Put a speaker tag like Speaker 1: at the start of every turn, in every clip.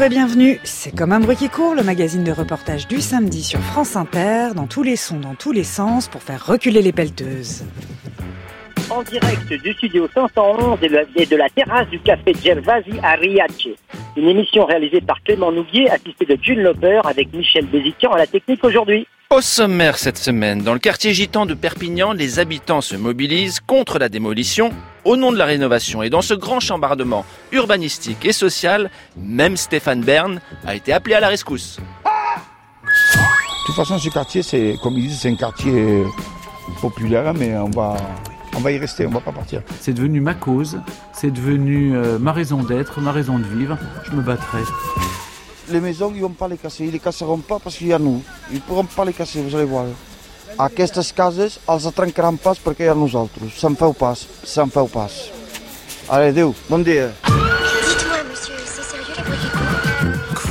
Speaker 1: Bonjour et bienvenue, c'est Comme un bruit qui court, le magazine de reportage du samedi sur France Inter, dans tous les sons, dans tous les sens, pour faire reculer les pelleteuses.
Speaker 2: En direct du studio 511 et de la terrasse du café Gervasi à Riace. Une émission réalisée par Clément Nouguier, assisté de June Lauper, avec Michel Béziquian à la technique aujourd'hui.
Speaker 3: Au sommaire cette semaine, dans le quartier gitan de Perpignan, les habitants se mobilisent contre la démolition au nom de la rénovation. Et dans ce grand chambardement urbanistique et social, même Stéphane Bern a été appelé à la rescousse.
Speaker 4: De toute façon, ce quartier, c'est, comme ils disent, c'est un quartier populaire, mais on va y rester, on va pas partir.
Speaker 5: C'est devenu ma cause, c'est devenu ma raison d'être, ma raison de vivre. Je me battrai.
Speaker 4: Les maisons, ils vont pas les casser, ils les casseront pas parce qu'il y a nous. Ils pourront pas les casser, vous allez voir. Aquestes cases, els trencaran pas perquè hi ha nosaltres. Se'n feu pas. Allez, adéu, bon dia.
Speaker 6: Dites-moi, monsieur, c'est sérieux la voix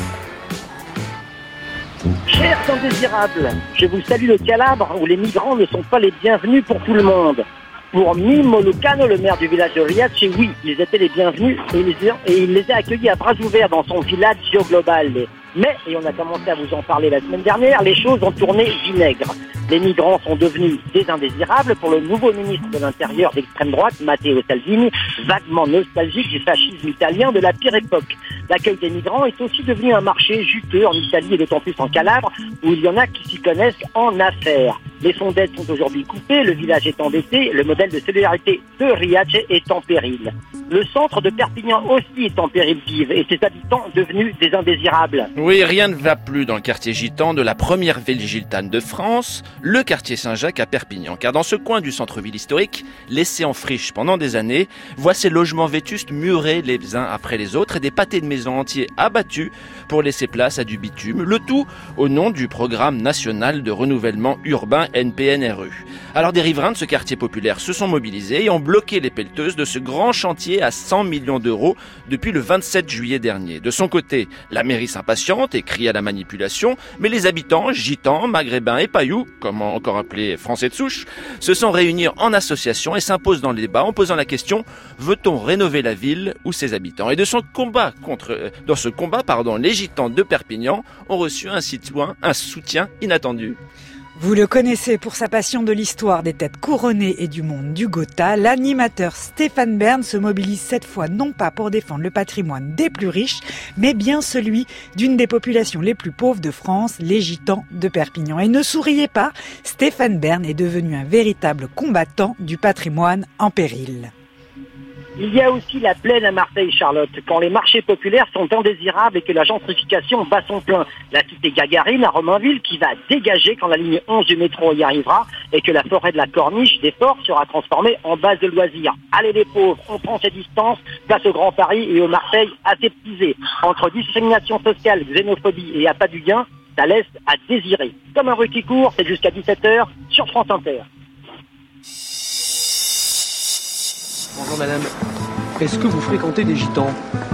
Speaker 6: qui court ?
Speaker 2: Chers indésirables, je vous salue le Calabre où les migrants ne sont pas les bienvenus pour tout le monde. Pour Mimo Lucano, le maire du village de Riace, oui, ils étaient les bienvenus et il les a accueillis à bras ouverts dans son village global. Mais, et on a commencé à vous en parler la semaine dernière, les choses ont tourné vinaigre. Les migrants sont devenus des indésirables pour le nouveau ministre de l'Intérieur d'extrême droite, Matteo Salvini, vaguement nostalgique du fascisme italien de la pire époque. L'accueil des migrants est aussi devenu un marché juteux en Italie et d'autant plus en Calabre, où il y en a qui s'y connaissent en affaires. Les sondettes sont aujourd'hui coupées, le village est endetté, le modèle de solidarité de Riace est en péril. Le centre de Perpignan aussi est en péril vive et ses habitants devenus des indésirables.
Speaker 3: Oui, rien ne va plus dans le quartier gitan de la première ville gitane de France, le quartier Saint-Jacques à Perpignan. Car dans ce coin du centre-ville historique, laissé en friche pendant des années, voit ces logements vétustes murés les uns après les autres et des pâtés de maisons entiers abattus pour laisser place à du bitume, le tout au nom du programme national de renouvellement urbain NPNRU. Alors des riverains de ce quartier populaire se sont mobilisés et ont bloqué les pelleteuses de ce grand chantier à 100 millions d'euros depuis le 27 juillet dernier. De son côté, la mairie s'impatiente et crie à la manipulation, mais les habitants, gitans, maghrébins et pailloux, comme encore appelés français de souche, se sont réunis en association et s'imposent dans le débat en posant la question: veut-on rénover la ville ou ses habitants? Et dans ce combat, les gitans de Perpignan ont reçu un soutien inattendu.
Speaker 1: Vous le connaissez pour sa passion de l'histoire des têtes couronnées et du monde du Gotha, l'animateur Stéphane Bern se mobilise cette fois non pas pour défendre le patrimoine des plus riches, mais bien celui d'une des populations les plus pauvres de France, les gitans de Perpignan. Et ne souriez pas, Stéphane Bern est devenu un véritable combattant du patrimoine en péril.
Speaker 2: Il y a aussi la plaine à Marseille-Charlotte, quand les marchés populaires sont indésirables et que la gentrification bat son plein. La cité Gagarine à Romainville qui va dégager quand la ligne 11 du métro y arrivera et que la forêt de la Corniche des Forts sera transformée en base de loisirs. Allez les pauvres, on prend ses distances, place au Grand Paris et au Marseille aseptisé. Entre discrimination sociale, xénophobie et appât du gain, ça laisse à désirer. Comme un bruit qui court, c'est jusqu'à 17h sur France Inter.
Speaker 7: Bonjour madame, est-ce que vous fréquentez des gitans?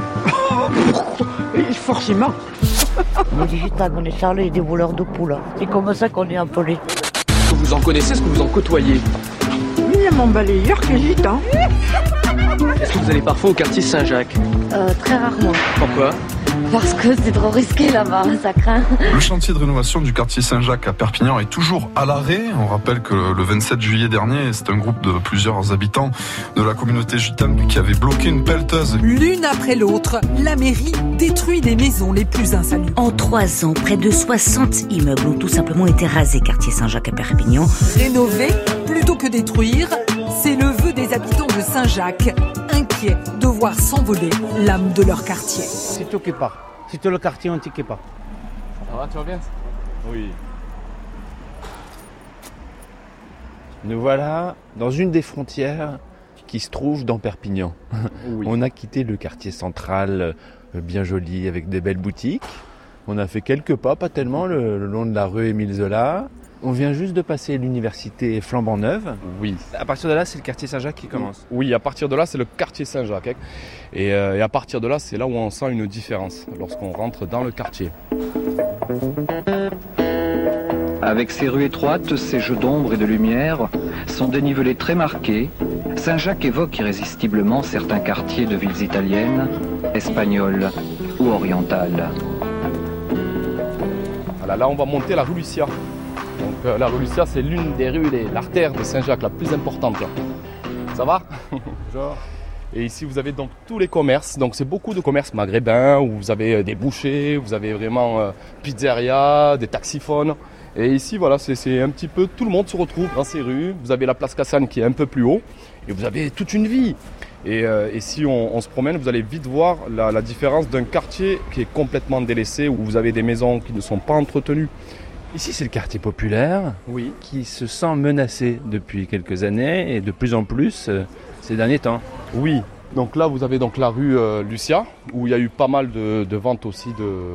Speaker 1: Forcément.
Speaker 8: On est des gitans, on est charlés et des voleurs de poules. C'est comme ça qu'on est appelés.
Speaker 7: Est-ce que vous en connaissez, est-ce que vous en côtoyez?
Speaker 1: Il y a mon balayeur qui est gitan.
Speaker 7: Est-ce que vous allez parfois au quartier Saint-Jacques?
Speaker 8: Très rarement.
Speaker 7: Pourquoi?
Speaker 8: Parce que c'est trop risqué là-bas, ça craint.
Speaker 9: Le chantier de rénovation du quartier Saint-Jacques à Perpignan est toujours à l'arrêt. On rappelle que le 27 juillet dernier, c'est un groupe de plusieurs habitants de la communauté gitane qui avait bloqué une pelleteuse.
Speaker 10: L'une après l'autre, la mairie détruit les maisons les plus insalubres.
Speaker 11: En 3 ans, près de 60 immeubles ont tout simplement été rasés, quartier Saint-Jacques à Perpignan.
Speaker 10: Rénover plutôt que détruire, c'est le vœu des habitants de Saint-Jacques, inquiets de voir s'envoler l'âme de leur quartier.
Speaker 12: C'est tout qui part. C'est tout le quartier entier qui part.
Speaker 7: Ça va, tu vas bien?
Speaker 13: Oui. Nous voilà dans une des frontières qui se trouve dans Perpignan. Oui. On a quitté le quartier central, bien joli, avec des belles boutiques. On a fait quelques pas, pas tellement, le long de la rue Émile Zola. On vient juste de passer l'université flambant neuve.
Speaker 14: Oui.
Speaker 13: À partir de là, c'est le quartier Saint-Jacques qui commence.
Speaker 14: Oui, à partir de là, c'est le quartier Saint-Jacques. Et à partir de là, c'est là où on sent une différence, lorsqu'on rentre dans le quartier.
Speaker 15: Avec ses rues étroites, ses jeux d'ombre et de lumière, son dénivelé très marqué, Saint-Jacques évoque irrésistiblement certains quartiers de villes italiennes, espagnoles ou orientale.
Speaker 14: Voilà, là, on va monter la rue Lucia. Donc, la rue Lucia, c'est l'une des rues, l'artère de Saint-Jacques, la plus importante. Ça va? Bonjour. Et ici, vous avez donc tous les commerces. Donc, c'est beaucoup de commerces maghrébins où vous avez des bouchers, vous avez vraiment pizzeria, des taxiphones. Et ici, voilà, c'est un petit peu, tout le monde se retrouve dans ces rues. Vous avez la place Cassagne qui est un peu plus haut et vous avez toute une vie. Et si on se promène, vous allez vite voir la différence d'un quartier qui est complètement délaissé, où vous avez des maisons qui ne sont pas entretenues.
Speaker 3: Ici, c'est le quartier populaire,
Speaker 14: oui,
Speaker 3: qui se sent menacé depuis quelques années et de plus en plus ces derniers temps.
Speaker 14: Oui, donc là, vous avez donc la rue Lucia, où il y a eu pas mal de ventes aussi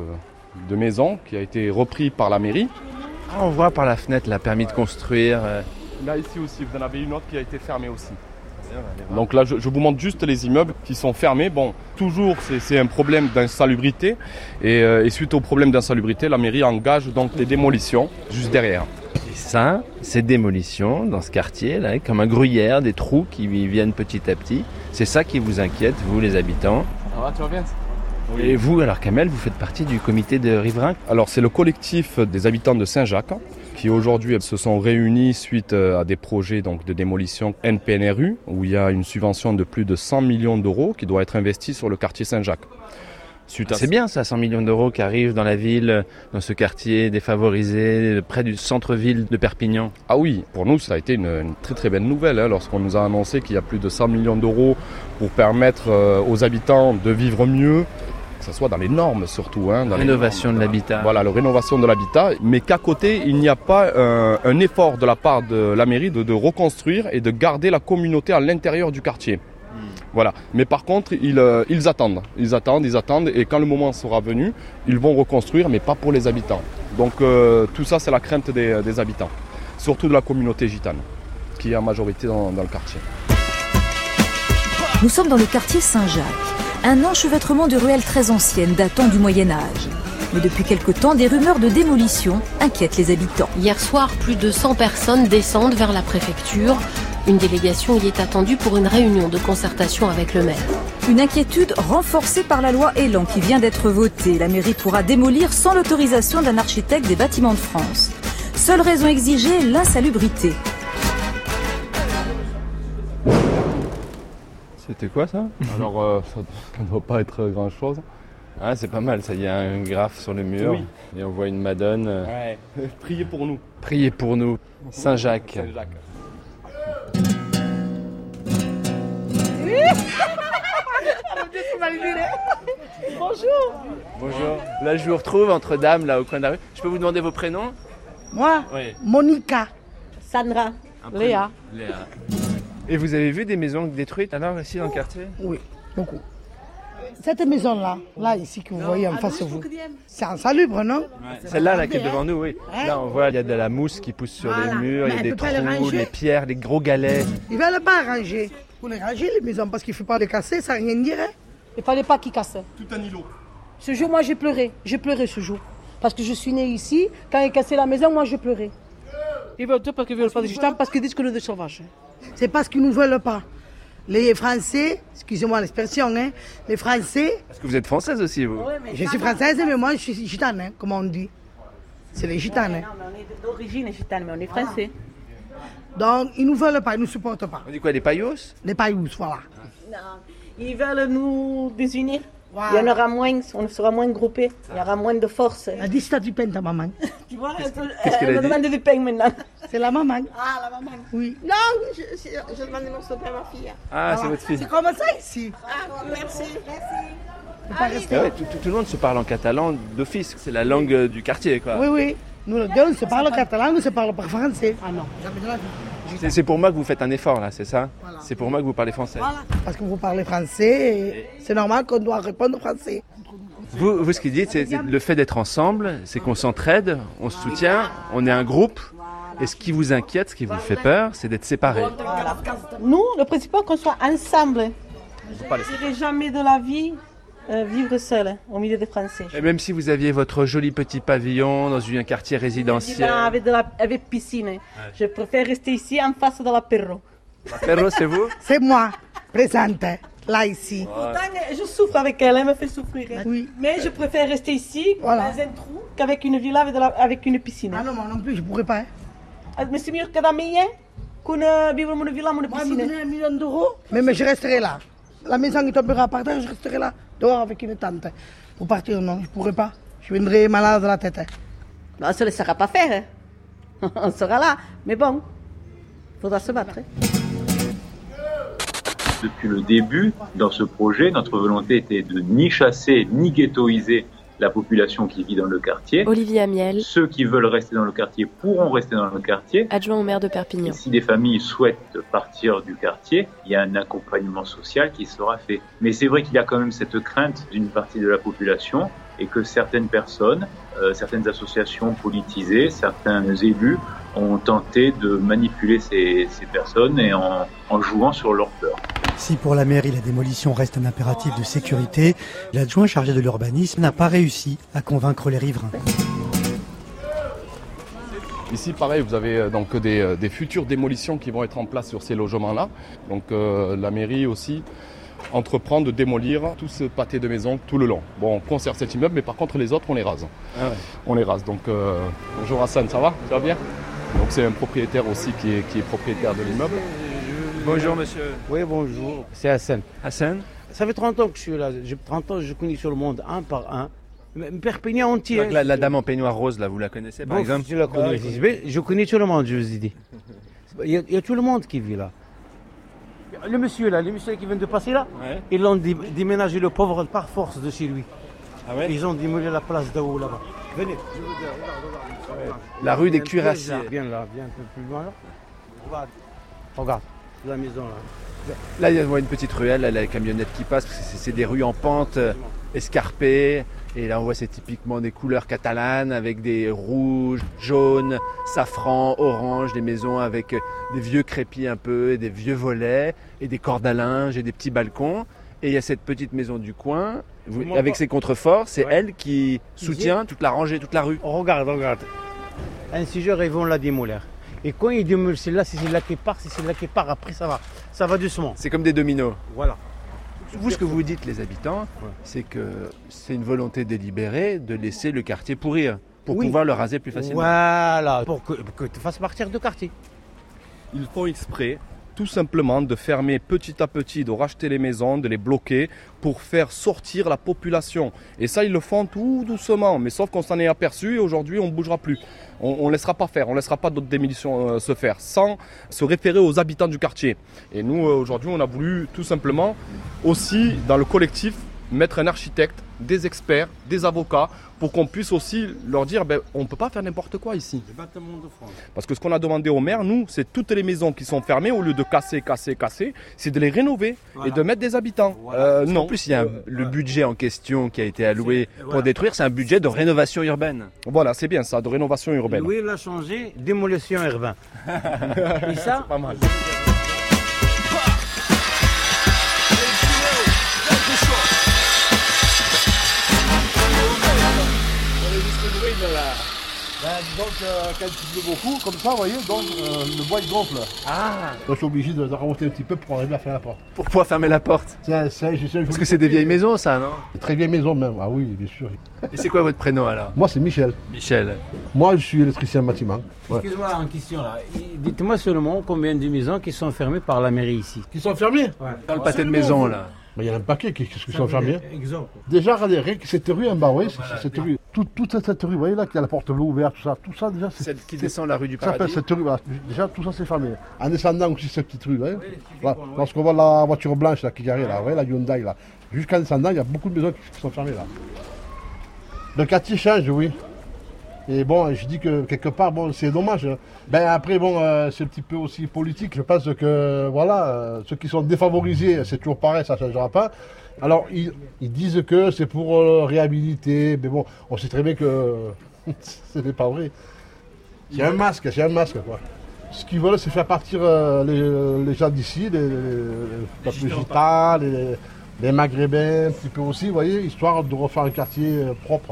Speaker 14: de maisons, qui a été repris par la mairie.
Speaker 3: On voit par la fenêtre la permis de construire.
Speaker 14: Là, ici aussi, vous en avez une autre qui a été fermée aussi. Donc là, je vous montre juste les immeubles qui sont fermés. Bon, toujours, c'est un problème d'insalubrité. Et suite au problème d'insalubrité, la mairie engage donc les démolitions juste derrière.
Speaker 3: Et ça, ces démolitions dans ce quartier, là, comme un gruyère, des trous qui viennent petit à petit, c'est ça qui vous inquiète, vous les habitants.
Speaker 14: Ça va, tu vas bien ?
Speaker 3: Oui. Et vous, alors Kamel, vous faites partie du comité de riverains ?
Speaker 14: Alors c'est le collectif des habitants de Saint-Jacques qui aujourd'hui se sont réunis suite à des projets donc, de démolition NPNRU où il y a une subvention de plus de 100 millions d'euros qui doit être investie sur le quartier Saint-Jacques.
Speaker 3: C'est bien ça, 100 millions d'euros qui arrivent dans la ville, dans ce quartier défavorisé, près du centre-ville de Perpignan.
Speaker 14: Ah oui, pour nous ça a été une très très belle nouvelle lorsqu'on nous a annoncé qu'il y a plus de 100 millions d'euros pour permettre aux habitants de vivre mieux, que ce soit dans les normes surtout. Dans
Speaker 3: la rénovation de l'habitat.
Speaker 14: Voilà, la rénovation de l'habitat, mais qu'à côté il n'y a pas un effort de la part de la mairie de reconstruire et de garder la communauté à l'intérieur du quartier. Voilà. Mais par contre, ils attendent, et quand le moment sera venu, ils vont reconstruire, mais pas pour les habitants. Donc tout ça, c'est la crainte des habitants, surtout de la communauté gitane, qui est en majorité dans le quartier.
Speaker 10: Nous sommes dans le quartier Saint-Jacques, un enchevêtrement de ruelles très anciennes datant du Moyen-Âge. Mais depuis quelque temps, des rumeurs de démolition inquiètent les habitants.
Speaker 16: Hier soir, plus de 100 personnes descendent vers la préfecture. Une délégation y est attendue pour une réunion de concertation avec le maire.
Speaker 10: Une inquiétude renforcée par la loi Elan qui vient d'être votée. La mairie pourra démolir sans l'autorisation d'un architecte des bâtiments de France. Seule raison exigée, l'insalubrité.
Speaker 3: C'était quoi ça ?
Speaker 14: Alors, ça ne doit pas être grand-chose.
Speaker 3: Ah, c'est pas mal, ça y a un graphe sur le mur.
Speaker 14: Oui.
Speaker 3: Et on voit une madone.
Speaker 14: Ouais. Priez pour nous.
Speaker 3: Priez pour nous. Saint-Jacques.
Speaker 14: Saint-Jacques.
Speaker 16: Bonjour.
Speaker 3: Bonjour. Là, je vous retrouve entre dames, là, au coin de la rue. Je peux vous demander vos prénoms ?
Speaker 17: Moi,
Speaker 3: oui.
Speaker 17: Monica.
Speaker 16: Sandra. Léa.
Speaker 3: Léa. Et vous avez vu des maisons détruites alors ici dans le quartier ?
Speaker 17: Oui, beaucoup. Cette maison-là, là, ici, que vous voyez en face de vous, c'est insalubre, non ?
Speaker 3: Celle-là, là, qui est devant nous, oui. Là, on voit, il y a de la mousse qui pousse sur les murs, il y a des trous, les pierres, les gros galets.
Speaker 17: Ils ne veulent pas ranger. Vous les rangez, les maisons, parce qu'il ne faut pas les casser, ça ne rien dire.
Speaker 16: Il ne fallait pas qu'ils cassent.
Speaker 14: Tout un îlot.
Speaker 16: Ce jour, moi, j'ai pleuré. J'ai pleuré ce jour. Parce que je suis née ici. Quand ils cassaient la maison, moi, je pleurais. Ils veulent tout parce qu'ils ne veulent pas des gitans, parce qu'ils disent que nous sommes des sauvages.
Speaker 17: C'est parce qu'ils ne nous veulent pas. Les Français, excusez-moi l'expression, les Français...
Speaker 3: Parce que vous êtes française aussi, vous ?
Speaker 17: Oui, je suis française, mais moi, je suis gitane, comme on dit. C'est les gitanes.
Speaker 16: Non, mais on est d'origine gitane, mais on est français.
Speaker 17: Donc, ils ne nous veulent pas, ils ne nous supportent pas.
Speaker 3: On dit quoi, les paillots ?
Speaker 17: Les pailloux, voilà.
Speaker 16: Non, ils veulent nous désunir. Wow. Il y en aura moins, on sera moins groupés, il y aura moins de force.
Speaker 17: Elle a dit si t'as du pain, ta maman.
Speaker 16: Tu vois,
Speaker 3: elle
Speaker 16: me demande du pain maintenant.
Speaker 17: C'est la maman.
Speaker 16: Ah, la maman.
Speaker 17: Oui.
Speaker 16: Non, je demande mon pain à ma fille.
Speaker 3: Ah, c'est votre fille.
Speaker 17: C'est comme ça ici.
Speaker 16: Ah, merci.
Speaker 3: Tout le monde se parle en catalan d'office, c'est la langue du quartier, quoi.
Speaker 17: Oui, oui. Nous, le deux, on se parle catalan, on ne se parle pas français.
Speaker 16: Ah non,
Speaker 17: jamais de la vie.
Speaker 3: C'est pour moi que vous faites un effort là, c'est ça ? Voilà. C'est pour moi que vous parlez français.
Speaker 17: Voilà. Parce que vous parlez français et c'est normal qu'on doit répondre français.
Speaker 3: Vous, ce qu'il dit, c'est le fait d'être ensemble, c'est qu'on s'entraide, on se soutient, on est un groupe. Et ce qui vous inquiète, ce qui vous fait peur, c'est d'être séparés.
Speaker 16: Voilà. Nous, le principal, qu'on soit ensemble. Je ne dirais jamais de la vie vivre seul au milieu des Français.
Speaker 3: Et même si vous aviez votre joli petit pavillon dans un quartier résidentiel.
Speaker 16: Avec piscine. Ouais. Je préfère rester ici en face de l'apéro.
Speaker 3: L'apéro, c'est vous ?
Speaker 17: C'est moi, présente. là, ici.
Speaker 16: Pourtant, je souffre avec elle, elle me fait souffrir.
Speaker 17: Oui.
Speaker 16: Mais je préfère rester ici, dans un trou, qu'avec une villa avec une piscine.
Speaker 17: Ah non, moi non plus, je pourrais pas.
Speaker 16: Mais c'est mieux que dans mienne, qu'on vive dans une villa, dans une piscine.
Speaker 17: Moi, je me donne 1 million d'euros, mais je resterai là. La maison qui tombera par terre, je resterai là, dehors avec une tante. Pour partir, non, je pourrais pas. Je viendrai malade de la tête.
Speaker 18: Non, on ne se laissera pas faire. On sera là. Mais bon, il faudra se battre.
Speaker 19: Depuis le début, dans ce projet, notre volonté était de ni chasser, ni ghettoiser la population qui vit dans le quartier.
Speaker 20: Olivier Amiel.
Speaker 19: Ceux qui veulent rester dans le quartier pourront rester dans le quartier.
Speaker 20: Adjoint au maire de Perpignan.
Speaker 19: Et si des familles souhaitent partir du quartier, il y a un accompagnement social qui sera fait. Mais c'est vrai qu'il y a quand même cette crainte d'une partie de la population et que certaines personnes, certaines associations politisées, certains élus ont tenté de manipuler ces personnes et en jouant sur leur peur.
Speaker 21: Si pour la mairie la démolition reste un impératif de sécurité, l'adjoint chargé de l'urbanisme n'a pas réussi à convaincre les riverains.
Speaker 14: Ici, pareil, vous avez donc des futures démolitions qui vont être en place sur ces logements-là. Donc la mairie aussi entreprend de démolir tout ce pâté de maisons tout le long. Bon, on conserve cet immeuble, mais par contre les autres, on les rase.
Speaker 21: Ah ouais.
Speaker 14: On les rase. Donc bonjour Hassan, ça va? Ça va bien? Donc c'est un propriétaire aussi qui est propriétaire de l'immeuble.
Speaker 22: Bonjour monsieur.
Speaker 12: Oui, bonjour. C'est Hassan.
Speaker 22: Hassan?
Speaker 12: Ça fait 30 ans que je suis là. J'ai 30 ans, je connais sur le monde, un par un. Perpignan entier.
Speaker 22: La dame en peignoir rose, là, vous la connaissez par exemple?
Speaker 12: Je la connais. Je connais tout le monde, je vous ai dit. Il y a tout le monde qui vit là. Le monsieur qui vient de passer là, ils l'ont déménagé le pauvre par force de chez lui.
Speaker 22: Ah ouais?
Speaker 12: Ils ont démoli la place d'Ao là-bas. Venez, je vous dis, regarde.
Speaker 22: La rue des Cuirassiers.
Speaker 12: Viens là, viens un peu plus loin là. Regarde, la maison là.
Speaker 22: Là, il y a une petite ruelle, là, la camionnette qui passe, parce que c'est des rues en pente, escarpées. Et là, on voit, c'est typiquement des couleurs catalanes, avec des rouges, jaunes, safran, orange, des maisons avec des vieux crépis un peu, et des vieux volets, et des cordes à linge, et des petits balcons. Et il y a cette petite maison du coin, avec ses contreforts, c'est elle qui soutient toute la rangée, toute la rue.
Speaker 12: Regarde. Ainsi, ils vont la démolir. Et quand ils démolissent celle-là, c'est celle-là qui part, après ça va doucement.
Speaker 22: C'est comme des dominos.
Speaker 12: Voilà.
Speaker 22: Vous, ce que vous dites, les habitants, c'est que c'est une volonté délibérée de laisser le quartier pourrir, pour pouvoir le raser plus facilement.
Speaker 12: Voilà, pour que tu fasses partir du quartier.
Speaker 14: Ils font exprès, tout simplement, de fermer petit à petit, de racheter les maisons, de les bloquer, pour faire sortir la population. Et ça, ils le font tout doucement, mais sauf qu'on s'en est aperçu et aujourd'hui, on ne bougera plus. On ne laissera pas faire, on ne laissera pas d'autres démolitions se faire, sans se référer aux habitants du quartier. Et nous, aujourd'hui, on a voulu tout simplement aussi, dans le collectif, mettre un architecte, des experts, des avocats, pour qu'on puisse aussi leur dire, on ne peut pas faire n'importe quoi ici. Parce que ce qu'on a demandé au maire, nous, c'est toutes les maisons qui sont fermées, au lieu de casser, c'est de les rénover et de mettre des habitants. Non.
Speaker 22: En plus, il y a le budget en question qui a été alloué pour détruire, c'est un budget de rénovation urbaine.
Speaker 14: Voilà, c'est bien ça, de rénovation urbaine.
Speaker 12: Oui, il a changé, démolition urbaine. Et ça,
Speaker 14: c'est pas mal.
Speaker 23: Donc quand il pleut beaucoup, comme ça, vous voyez, donc le bois il gonfle.
Speaker 22: Ah.
Speaker 23: Donc je suis obligé de remonter un petit peu pour arriver à fermer la porte.
Speaker 22: Pour pouvoir fermer la porte.
Speaker 23: Parce
Speaker 22: que c'est des vieilles maisons, ça, non?
Speaker 23: Très vieilles maisons même, ah oui, bien sûr.
Speaker 22: Et c'est quoi votre prénom alors?
Speaker 23: Moi c'est Michel.
Speaker 22: Michel.
Speaker 23: Moi je suis électricien bâtiment.
Speaker 12: Ouais. Excusez-moi une question là. Dites-moi seulement combien de maisons qui sont fermées par la mairie ici?
Speaker 23: Qui sont fermées?
Speaker 22: Dans le pâté de maison là.
Speaker 23: Il y a un paquet qui sont fermés.
Speaker 12: Exemple.
Speaker 23: Déjà, regardez, cette rue en bas, vous voyez, cette rue, toute cette rue, vous voyez là, qui a la porte bleue ouverte, tout ça déjà.
Speaker 22: Celle qui descend la rue du Paradis.
Speaker 23: Cette rue, voilà. Déjà, tout ça c'est fermé. En descendant aussi cette petite rue, vous voyez. Voilà. Lorsqu'on voit la voiture blanche là, qui arrive là, vous voyez, la Hyundai là. Jusqu'en descendant, il y a beaucoup de maisons qui sont fermées là. Le quartier change, oui. Et bon, je dis que quelque part, bon, c'est dommage. Après, bon, c'est un petit peu aussi politique. Je pense que, voilà, ceux qui sont défavorisés, c'est toujours pareil, ça ne changera pas. Alors, ils disent que c'est pour réhabiliter, mais bon, on sait très bien que ce n'est pas vrai. C'est un masque, quoi. Ce qu'ils veulent, c'est faire partir les gens d'ici, les gitans, les maghrébins, un petit peu aussi, vous voyez, histoire de refaire un quartier propre.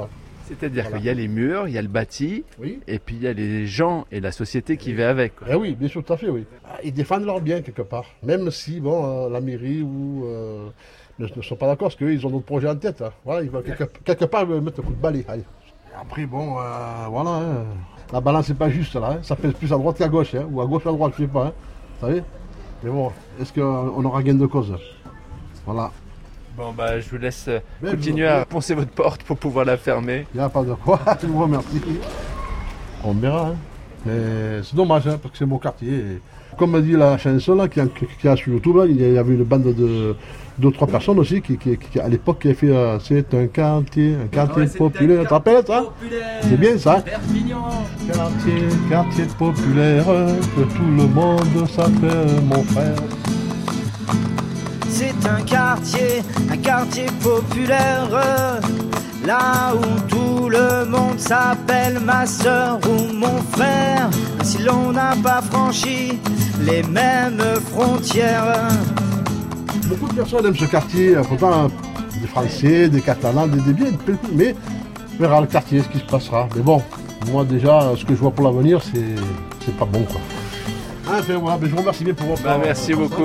Speaker 13: C'est-à-dire qu'il y a les murs, il y a le bâti, et puis il y a les gens et la société qui va avec.
Speaker 23: Eh oui, bien sûr, tout à fait, oui. Ils défendent leurs biens quelque part, même si la mairie ne sont pas d'accord, parce qu'eux, ils ont d'autres projets en tête. Hein. Voilà, ils vont quelque part mettre un coup de balai. Allez. Après, voilà, hein. La balance n'est pas juste là, hein. Ça pèse plus à droite qu'à gauche, hein. Ou à gauche ou à droite, je ne sais pas. Hein. Vous savez. Mais bon, est-ce qu'on aura gain de cause? Voilà.
Speaker 13: Bon, je vous laisse continuer à poncer votre porte pour pouvoir la fermer.
Speaker 23: Il n'y a pas de quoi, je vous remercie. On verra, hein. Mais c'est dommage, hein, parce que c'est mon quartier. Et comme dit la chanson là, qui a sur YouTube, là, il y avait une bande de 2-3 personnes aussi qui à l'époque qui a fait c'est un quartier populaire. Tu te rappelles ça? C'est bien ça. Quartier populaire, que tout le monde s'appelle mon frère.
Speaker 4: C'est un quartier populaire, là où tout le monde s'appelle ma sœur ou mon frère, si l'on n'a pas franchi les mêmes frontières.
Speaker 23: Beaucoup de personnes aiment ce quartier, pourtant des Français, des Catalans, des biens, mais on verra le quartier, ce qui se passera. Mais bon, moi déjà, ce que je vois pour l'avenir, c'est pas bon quoi. Enfin voilà, je vous remercie bien pour votre
Speaker 13: parole. Merci beaucoup.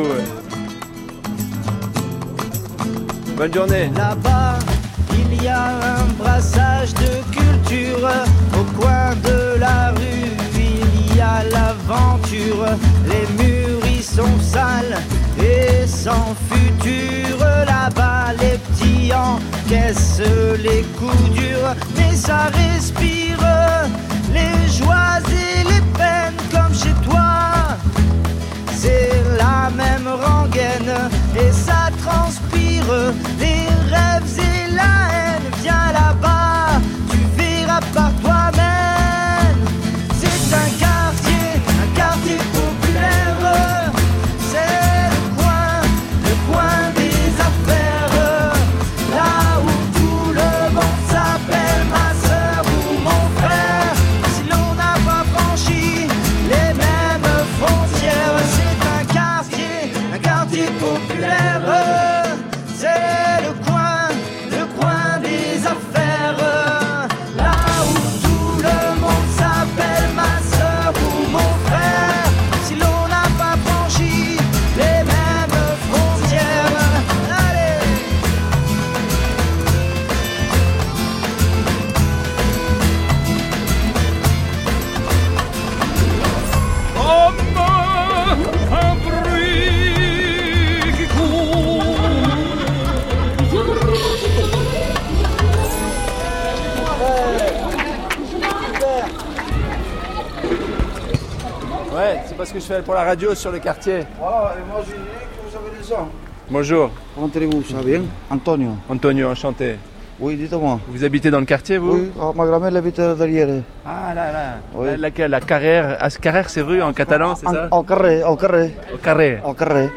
Speaker 13: Bonne journée.
Speaker 4: Là-bas, il y a un brassage de culture. Au coin de la rue, il y a l'aventure. Les murs, ils sont sales et sans futur. Là-bas, les petits encaissent les coups durs. Mais ça respire les joies et les peines comme chez toi. C'est la même rengaine et ça transpire les rêves et la haine. Viens là-bas, tu verras par toi-même. C'est un quartier populaire. C'est le coin des affaires. Là où tout le monde s'appelle ma sœur ou mon frère. Si l'on n'a pas franchi les mêmes frontières, c'est un quartier populaire. C'est le coin des affaires. Là où tout le monde s'appelle ma sœur ou mon frère. Si l'on n'a pas franchi les mêmes frontières. Allez!
Speaker 5: Un bruit qui court.
Speaker 13: Ouais, c'est parce que je fais pour la radio sur le quartier.
Speaker 20: Voilà, et moi j'ai dit que vous avez des gens.
Speaker 13: Bonjour.
Speaker 20: Comment allez-vous? Ça va bien? Antonio.
Speaker 13: Antonio, enchanté.
Speaker 20: Oui, dites-moi.
Speaker 13: Vous habitez dans le quartier, vous?
Speaker 20: Oui, ma grand-mère elle habite derrière.
Speaker 13: Ah là.
Speaker 20: Oui.
Speaker 13: La Carrère. Ah, Carrère, c'est rue en catalan, c'est ça?
Speaker 20: Au carré.
Speaker 13: Au carré.
Speaker 20: Au carré.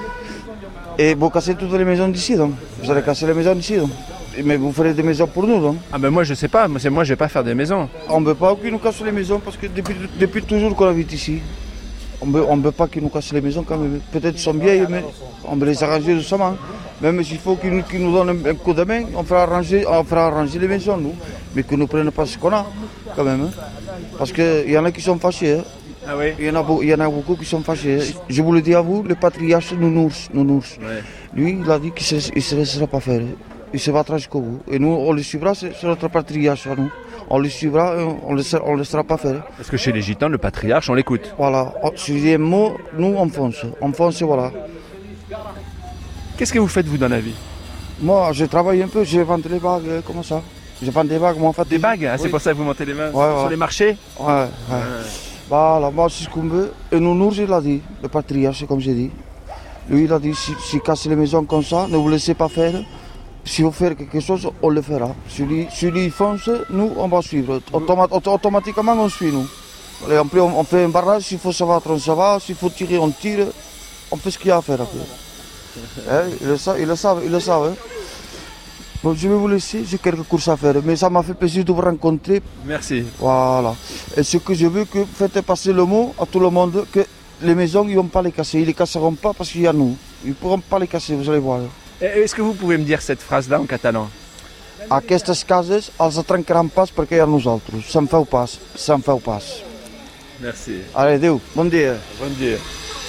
Speaker 20: Et vous cassez toutes les maisons d'ici, donc? Vous allez casser les maisons d'ici, donc? Mais vous ferez des maisons pour nous, donc?
Speaker 13: Ah ben moi je sais pas, moi je vais pas faire des maisons.
Speaker 20: On ne veut pas qu'ils nous cassent les maisons parce que depuis toujours qu'on habite ici. On ne veut pas qu'ils nous cassent les maisons quand même. Peut-être qu'ils sont vieilles, mais on va les arranger doucement. Même s'il faut qu'ils nous donnent un coup de main, on fera arranger les maisons, nous. Mais qu'ils ne nous prennent pas ce qu'on a, quand même. Hein. Parce qu'il y en a qui sont fâchés. Hein.
Speaker 13: Ah oui?
Speaker 20: Il y en a beaucoup qui sont fâchés. Je vous le dis à vous, le patriarche Nounours.
Speaker 13: Ouais.
Speaker 20: Lui, il a dit qu'il ne se laissera pas faire. Il se battra jusqu'au bout. Et nous, on le suivra, c'est notre patriarche à nous. On le suivra et on ne laissera pas faire.
Speaker 13: Parce que chez les gitans, le patriarche, on l'écoute.
Speaker 20: Voilà. Si il y a un mot, nous, on fonce. On fonce, voilà.
Speaker 13: Qu'est-ce que vous faites, vous, dans la vie?
Speaker 20: Moi, je travaille un peu, je vends des bagues, comment ça? Je vends des bagues, moi, en fait.
Speaker 13: Des bagues?
Speaker 20: Oui.
Speaker 13: C'est pour ça que vous montez les mains
Speaker 20: sur
Speaker 13: les marchés?
Speaker 20: Ouais. Voilà, moi, c'est ce qu'on veut. Et Nounours, il a dit, le patriarche, comme j'ai dit. Lui, il a dit, si casse les maisons comme ça, ne vous laissez pas faire. Si vous faites quelque chose, on le fera. Si lui fonce, nous, on va suivre. Automatiquement, on suit, nous. Et après, on fait un barrage, s'il faut se battre, on se bat. S'il faut tirer, on tire. On fait ce qu'il y a à faire après. Ils le savent. Hein. Bon, je vais vous laisser, j'ai quelques courses à faire. Mais ça m'a fait plaisir de vous rencontrer.
Speaker 13: Merci.
Speaker 20: Voilà. Et ce que je veux, que vous faites passer le mot à tout le monde, que les maisons, ils ne vont pas les casser. Ils ne les casseront pas parce qu'il y a nous. Ils ne pourront pas les casser, vous allez voir.
Speaker 13: Est-ce que vous pouvez me dire cette phrase-là en catalan?
Speaker 20: aquestes cases els trencaran pas perquè hi ha nosaltres. Se'n feu pas.
Speaker 13: Merci.
Speaker 20: Allez, adéu, bon dia.
Speaker 13: Bon dia.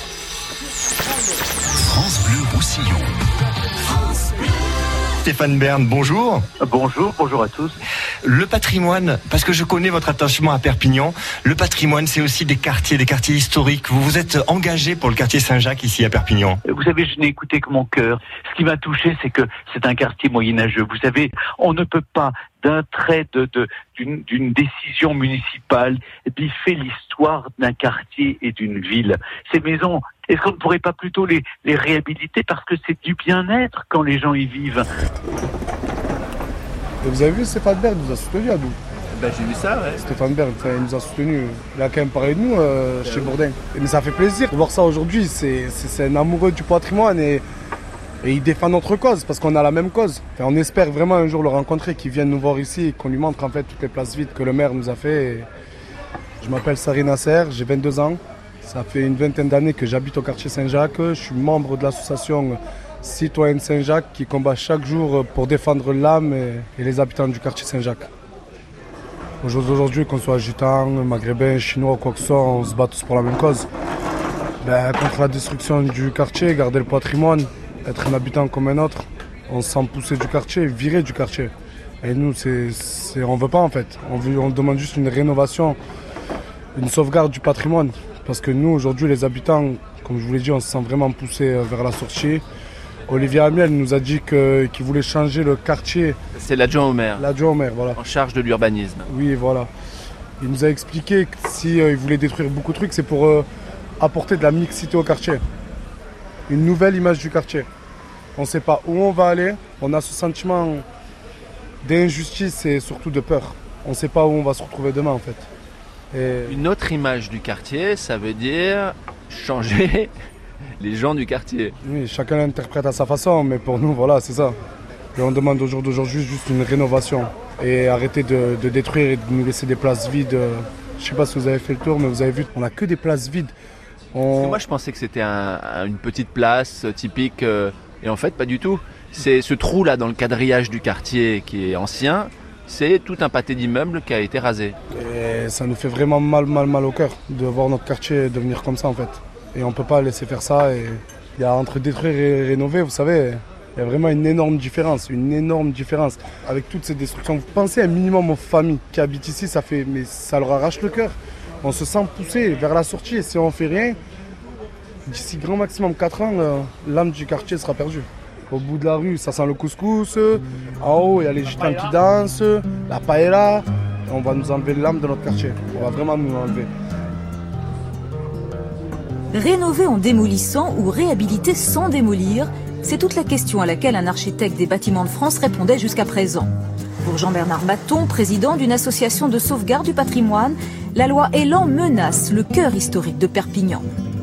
Speaker 1: France Bleu Roussillon. Stéphane Bern, bonjour.
Speaker 2: Bonjour à tous.
Speaker 1: Le patrimoine, parce que je connais votre attachement à Perpignan, le patrimoine c'est aussi des quartiers historiques. Vous vous êtes engagé pour le quartier Saint-Jacques ici à Perpignan.
Speaker 2: Vous savez, je n'ai écouté que mon cœur. Ce qui m'a touché, c'est que c'est un quartier moyenâgeux. Vous savez, on ne peut pas d'un trait d'une décision municipale biffer l'histoire d'un quartier et d'une ville. Ces maisons, est-ce qu'on ne pourrait pas plutôt les réhabiliter parce que c'est du bien-être quand les gens y vivent?
Speaker 23: Et vous avez vu, Stéphane Bern nous a soutenus à nous.
Speaker 13: J'ai vu ça, ouais.
Speaker 23: Stéphane Bern, il nous a soutenus. Il a quand même parlé de nous chez Bourdin. Mais ça fait plaisir de voir ça aujourd'hui. C'est un amoureux du patrimoine et il défend notre cause parce qu'on a la même cause. On espère vraiment un jour le rencontrer, qu'il vienne nous voir ici et qu'on lui montre en fait toutes les places vides que le maire nous a fait. Et je m'appelle Sari Nasser, j'ai 22 ans. Ça fait une vingtaine d'années que j'habite au quartier Saint-Jacques. Je suis membre de l'association Citoyenne Saint-Jacques qui combat chaque jour pour défendre l'âme et les habitants du quartier Saint-Jacques. Aujourd'hui, qu'on soit gitan, maghrébin, chinois ou quoi que ce soit, on se bat tous pour la même cause. Contre la destruction du quartier, garder le patrimoine, être un habitant comme un autre, on se sent pousser du quartier, virer du quartier. Et nous, on ne veut pas en fait. On demande juste une rénovation, une sauvegarde du patrimoine. Parce que nous, aujourd'hui, les habitants, comme je vous l'ai dit, on se sent vraiment poussés vers la sortie. Olivier Amiel nous a dit qu'il voulait changer le quartier.
Speaker 3: C'est l'adjoint au maire.
Speaker 23: L'adjoint au maire, voilà.
Speaker 3: En charge de l'urbanisme.
Speaker 23: Oui, voilà. Il nous a expliqué que s'il voulait détruire beaucoup de trucs, c'est pour apporter de la mixité au quartier. Une nouvelle image du quartier. On ne sait pas où on va aller. On a ce sentiment d'injustice et surtout de peur. On ne sait pas où on va se retrouver demain, en fait. Et...
Speaker 3: Une autre image du quartier, ça veut dire changer les gens du quartier.
Speaker 23: Oui, chacun l'interprète à sa façon, mais pour nous, voilà, c'est ça. Et on demande au jour d'aujourd'hui juste une rénovation et arrêter de détruire et de nous laisser des places vides. Je ne sais pas si vous avez fait le tour, mais vous avez vu, on n'a que des places vides.
Speaker 3: Parce que moi, je pensais que c'était une petite place typique, et en fait, pas du tout. C'est ce trou-là dans le quadrillage du quartier qui est ancien. C'est tout un pâté d'immeubles qui a été rasé.
Speaker 23: Et ça nous fait vraiment mal au cœur de voir notre quartier devenir comme ça en fait. Et on ne peut pas laisser faire ça. Et il y a entre détruire et rénover, vous savez, il y a vraiment une énorme différence. Avec toutes ces destructions, vous pensez un minimum aux familles qui habitent ici, mais ça leur arrache le cœur. On se sent poussé vers la sortie et si on ne fait rien, d'ici grand maximum 4 ans, l'âme du quartier sera perdue. Au bout de la rue, ça sent le couscous. En haut, il y a les gitans qui dansent, la paella. On va nous enlever l'âme de notre quartier. On va vraiment nous l'enlever.
Speaker 10: Rénover en démolissant ou réhabiliter sans démolir, c'est toute la question à laquelle un architecte des Bâtiments de France répondait jusqu'à présent. Pour Jean-Bernard Maton, président d'une association de sauvegarde du patrimoine, la loi Elan menace le cœur historique de Perpignan.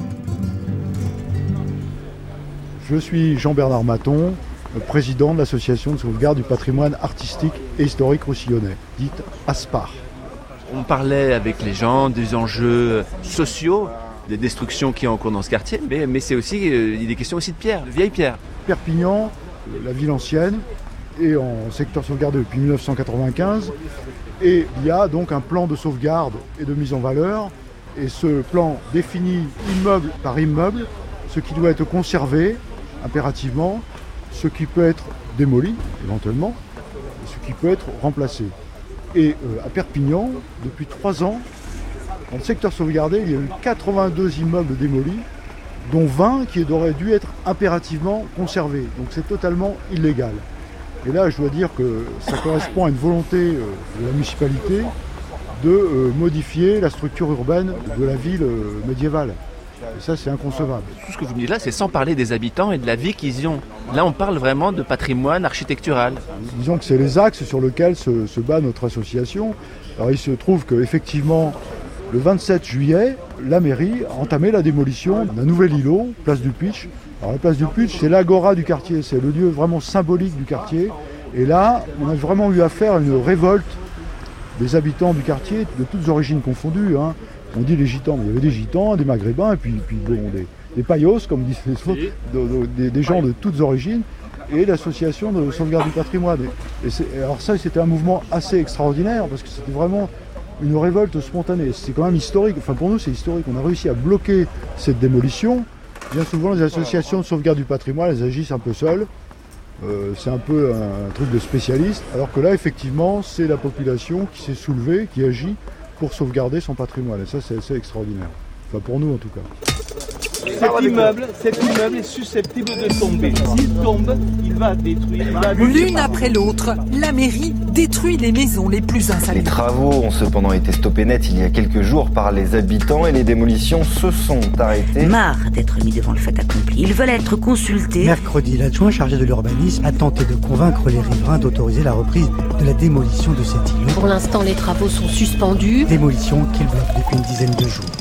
Speaker 6: Je suis Jean-Bernard Maton, président de l'association de sauvegarde du patrimoine artistique et historique roussillonnais, dite ASPAR.
Speaker 3: On parlait avec les gens des enjeux sociaux, des destructions qui ont en cours dans ce quartier, mais c'est aussi il y a des questions aussi de pierre, de vieilles pierres.
Speaker 6: Perpignan, la ville ancienne, est en secteur sauvegardé depuis 1995 et il y a donc un plan de sauvegarde et de mise en valeur et ce plan définit immeuble par immeuble ce qui doit être conservé impérativement, ce qui peut être démoli éventuellement, et ce qui peut être remplacé. Et à Perpignan, depuis 3 ans, dans le secteur sauvegardé, il y a eu 82 immeubles démolis, dont 20 qui auraient dû être impérativement conservés. Donc c'est totalement illégal. Et là, je dois dire que ça correspond à une volonté de la municipalité de modifier la structure urbaine de la ville médiévale. Et ça, c'est inconcevable.
Speaker 3: Tout ce que vous me dites là, c'est sans parler des habitants et de la vie qu'ils y ont. Là, on parle vraiment de patrimoine architectural.
Speaker 6: Disons que c'est les axes sur lesquels se bat notre association. Alors, il se trouve qu'effectivement, le 27 juillet, la mairie a entamé la démolition d'un nouvel îlot, place du Pitch. Alors, la place du Pitch, c'est l'agora du quartier, c'est le lieu vraiment symbolique du quartier. Et là, on a vraiment eu affaire à une révolte des habitants du quartier, de toutes origines confondues. On dit les gitans, mais il y avait des gitans, des maghrébins, et puis bon, des paillos, comme disent les autres, des gens de toutes origines. et l'association de sauvegarde du patrimoine. Alors ça, c'était un mouvement assez extraordinaire parce que c'était vraiment une révolte spontanée. C'est quand même historique, enfin pour nous c'est historique. On a réussi à bloquer cette démolition. Bien souvent, les associations de sauvegarde du patrimoine, elles agissent un peu seules. C'est un peu un truc de spécialiste. Alors que là, effectivement, c'est la population qui s'est soulevée, qui agit pour sauvegarder son patrimoine. Et ça, c'est assez extraordinaire. Enfin pour nous en tout cas.
Speaker 12: Cet immeuble est susceptible de tomber. S'il tombe, il va détruire.
Speaker 8: L'une après l'autre, la mairie détruit les maisons les plus insalubres.
Speaker 1: Les travaux ont cependant été stoppés net il y a quelques jours par les habitants et les démolitions se sont arrêtées.
Speaker 9: Marre d'être mis devant le fait accompli, ils veulent être consultés.
Speaker 21: Mercredi, l'adjoint chargé de l'urbanisme a tenté de convaincre les riverains d'autoriser la reprise de la démolition de cet îlot.
Speaker 11: Pour l'instant, les travaux sont suspendus.
Speaker 21: Démolition qu'ils bloquent depuis une dizaine de jours.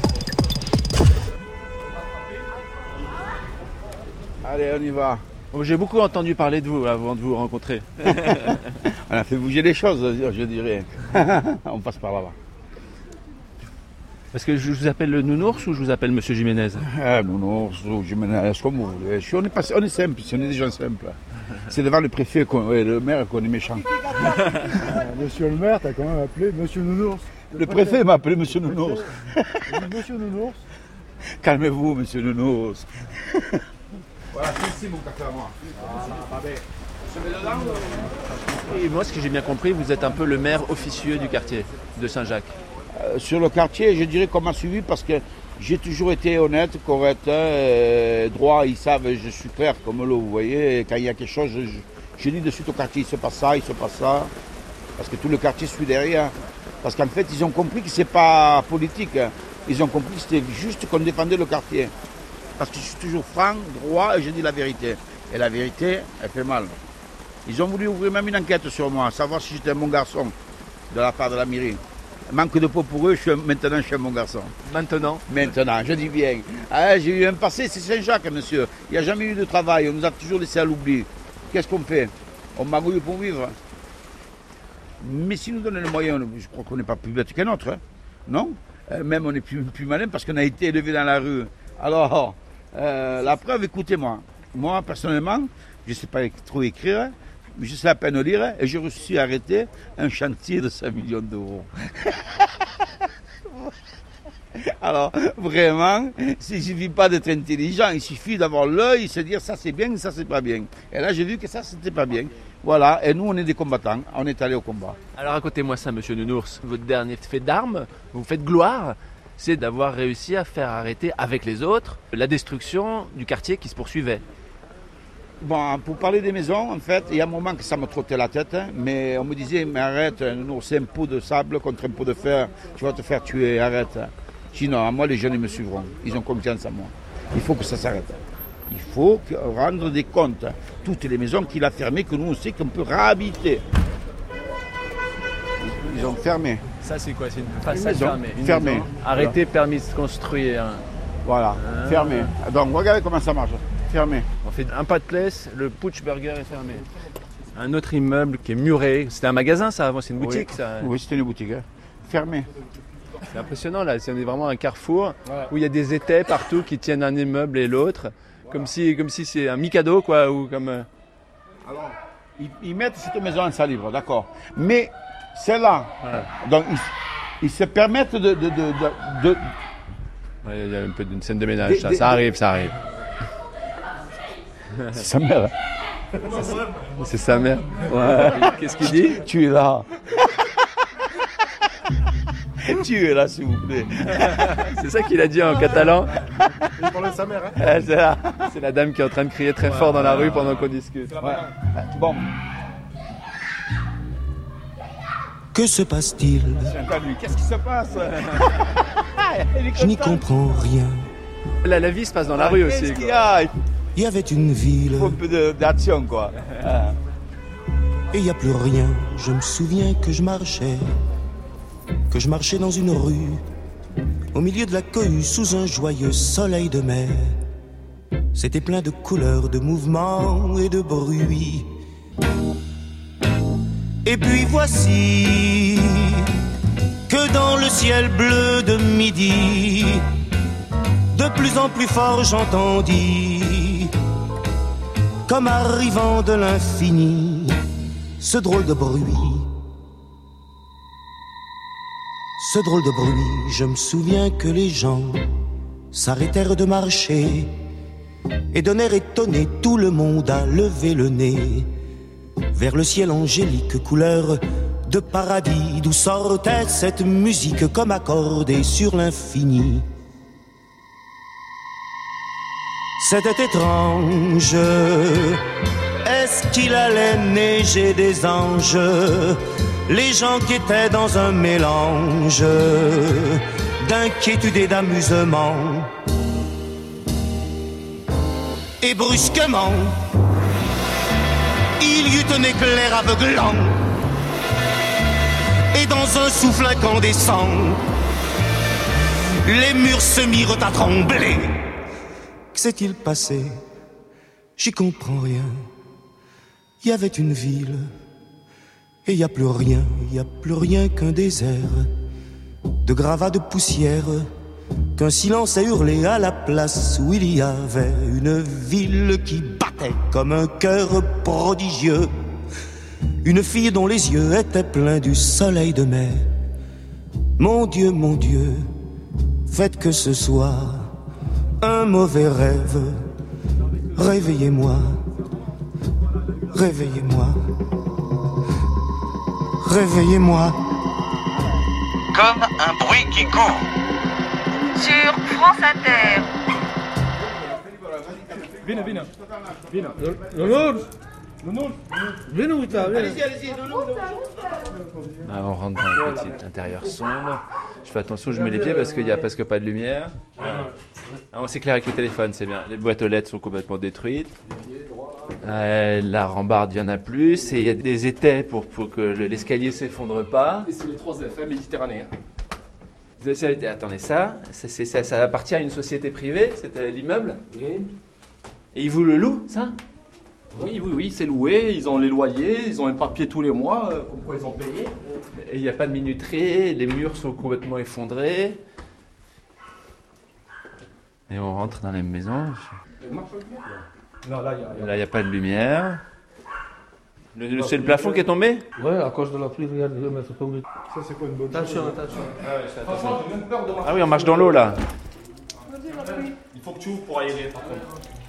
Speaker 22: Allez, on y va.
Speaker 3: J'ai beaucoup entendu parler de vous avant de vous rencontrer.
Speaker 22: On a fait bouger les choses, je dirais. On passe par là-bas.
Speaker 3: Parce que je vous appelle le nounours ou je vous appelle Monsieur Jiménez?
Speaker 22: Nounours ou Jiménez, comme vous voulez. On est simple, on est des gens simples. C'est devant le préfet, le maire qu'on est méchant.
Speaker 6: Monsieur le maire, t'as quand même appelé Monsieur Nounours.
Speaker 22: Le préfet m'a appelé Monsieur Nounours.
Speaker 6: Monsieur Nounours.
Speaker 22: Calmez-vous, Monsieur Nounours. Voilà, c'est ici mon café à moi.
Speaker 3: Et moi, ce que j'ai bien compris, vous êtes un peu le maire officieux du quartier de Saint-Jacques.
Speaker 22: Sur le quartier, je dirais qu'on m'a suivi parce que j'ai toujours été honnête, correct, droit. Ils savent, je suis clair comme l'eau, vous voyez. Quand il y a quelque chose, je dis de suite au quartier, il se passe ça, il se passe ça. Parce que tout le quartier suit derrière. Parce qu'en fait, ils ont compris que c'est pas politique. Ils ont compris que c'était juste qu'on défendait le quartier. Parce que je suis toujours franc, droit et je dis la vérité. Et la vérité, elle fait mal. Ils ont voulu ouvrir même une enquête sur moi, savoir si j'étais un bon garçon de la part de la mairie. Manque de peau pour eux, maintenant je suis un bon garçon.
Speaker 3: Maintenant,
Speaker 22: je dis bien. J'ai eu un passé, c'est Saint-Jacques, monsieur. Il n'y a jamais eu de travail, on nous a toujours laissé à l'oubli. Qu'est-ce qu'on fait? On magouille pour vivre. Mais si nous donnons les moyens, je crois qu'on n'est pas plus bête qu'un autre. Hein. Non? Même on est plus malin parce qu'on a été élevé dans la rue. Alors, la preuve, écoutez-moi. Moi, personnellement, je ne sais pas trop écrire, mais je sais à peine lire, et j'ai reçu arrêter un chantier de 5 millions d'euros. Alors, vraiment, il ne suffit pas d'être intelligent, il suffit d'avoir l'œil et se dire ça c'est bien, ça c'est pas bien. Et là, j'ai vu que ça, c'était pas bien. Voilà, et nous, on est des combattants, on est allés au combat.
Speaker 3: Alors, racontez-moi ça, monsieur Nounours. Votre dernier fait d'armes, vous faites gloire, c'est d'avoir réussi à faire arrêter avec les autres la destruction du quartier qui se poursuivait.
Speaker 22: Bon, pour parler des maisons, en fait, il y a un moment que ça me trottait la tête, hein, mais on me disait, mais arrête, c'est un pot de sable contre un pot de fer, tu vas te faire tuer, arrête. Sinon, moi, les jeunes, ils me suivront, ils ont confiance en moi. Il faut que ça s'arrête. Il faut rendre des comptes. Toutes les maisons qu'il a fermées, que nous, on sait qu'on peut réhabiter. Ils ont fermé.
Speaker 3: Ça, c'est quoi? C'est une façade fermée.
Speaker 22: Fermée.
Speaker 3: Arrêté, permis de construire.
Speaker 22: Voilà, fermé. Donc, regardez comment ça marche. Fermé.
Speaker 3: On fait un pas de place, le Putsch Burger est fermé. Un autre immeuble qui est muré. C'était un magasin, ça, avant, c'est une boutique,
Speaker 22: oui.
Speaker 3: ça?
Speaker 22: Oui, c'était une boutique. Hein. Fermé.
Speaker 3: C'est impressionnant, là. C'est vraiment un carrefour où il y a des étais partout qui tiennent un immeuble et l'autre. Comme si c'est un Mikado, quoi. Ou comme...
Speaker 22: Alors, ils mettent cette maison en salle libre, d'accord. Mais celle-là, donc ils se permettent de...
Speaker 3: Ouais, il y a un peu d'une scène de ménage, ça arrive.
Speaker 22: C'est sa mère.
Speaker 3: C'est sa mère. Ouais. Qu'est-ce qu'il dit?
Speaker 22: Tu es là. Tu es là, s'il vous plaît.
Speaker 3: C'est ça qu'il a dit en catalan.
Speaker 23: Il parlait de sa mère, hein?
Speaker 3: C'est la dame qui est en train de crier très fort dans la rue pendant qu'on discute.
Speaker 22: Ouais. Bon.
Speaker 24: Que se passe-t-il?
Speaker 22: Qu'est-ce qui se passe?
Speaker 24: Je n'y comprends rien.
Speaker 3: La vie se passe dans la rue aussi.
Speaker 22: Qu'est-ce qu'il y a?
Speaker 24: Il y avait une ville.
Speaker 22: Il faut un peu d'action, quoi.
Speaker 24: Et il n'y a plus rien. Je me souviens que je marchais dans une rue, au milieu de la cohue, sous un joyeux soleil de mer. C'était plein de couleurs, de mouvements et de bruits. Et puis voici que dans le ciel bleu de midi, de plus en plus fort j'entendis comme arrivant de l'infini, ce drôle de bruit. Ce drôle de bruit, je me souviens que les gens s'arrêtèrent de marcher et d'un air étonné, tout le monde a levé le nez vers le ciel angélique, couleur de paradis, d'où sortait cette musique comme accordée sur l'infini. C'était étrange. Est-ce qu'il allait neiger des anges? Les gens qui étaient dans un mélange d'inquiétude et d'amusement. Et brusquement, il y eut un éclair aveuglant. Et dans un souffle incandescent, les murs se mirent à trembler. Que s'est-il passé? J'y comprends rien. Il y avait une ville, et il n'y a plus rien qu'un désert de gravats de poussière, qu'un silence a hurlé à la place où il y avait une ville qui battait comme un cœur prodigieux, une fille dont les yeux étaient pleins du soleil de mai. Mon Dieu, faites que ce soit un mauvais rêve. Réveillez-moi, réveillez-moi, réveillez-moi.
Speaker 7: Comme un bruit qui court.
Speaker 15: Sur France Inter.
Speaker 13: On rentre dans un petit intérieur sombre. Je fais attention, je mets les pieds parce qu'il n'y a presque pas de lumière. On s'éclaire avec le téléphone, c'est bien. Les boîtes aux lettres sont complètement détruites. La rambarde, il y en a plus. Et il y a des étais pour que l'escalier ne s'effondre pas.
Speaker 14: Et c'est les 3 F méditerranéens.
Speaker 13: Attendez, ça appartient à une société privée, c'était l'immeuble. Oui. Et ils vous le louent, ça?
Speaker 14: Oui, c'est loué, ils ont les loyers, ils ont un papier tous les mois, comme quoi ils ont payé.
Speaker 13: Et il n'y a pas de minuterie, les murs sont complètement effondrés. Et on rentre dans la maison. Là, il n'y a pas de lumière. C'est le plafond qui est tombé?
Speaker 12: Ouais, à cause de la pluie, regarde, c'est tombé.
Speaker 23: Ça, c'est quoi une bonne
Speaker 12: Attention.
Speaker 13: Ah oui, on marche dans l'eau, là.
Speaker 14: Il faut que tu ouvres pour aérer, par contre.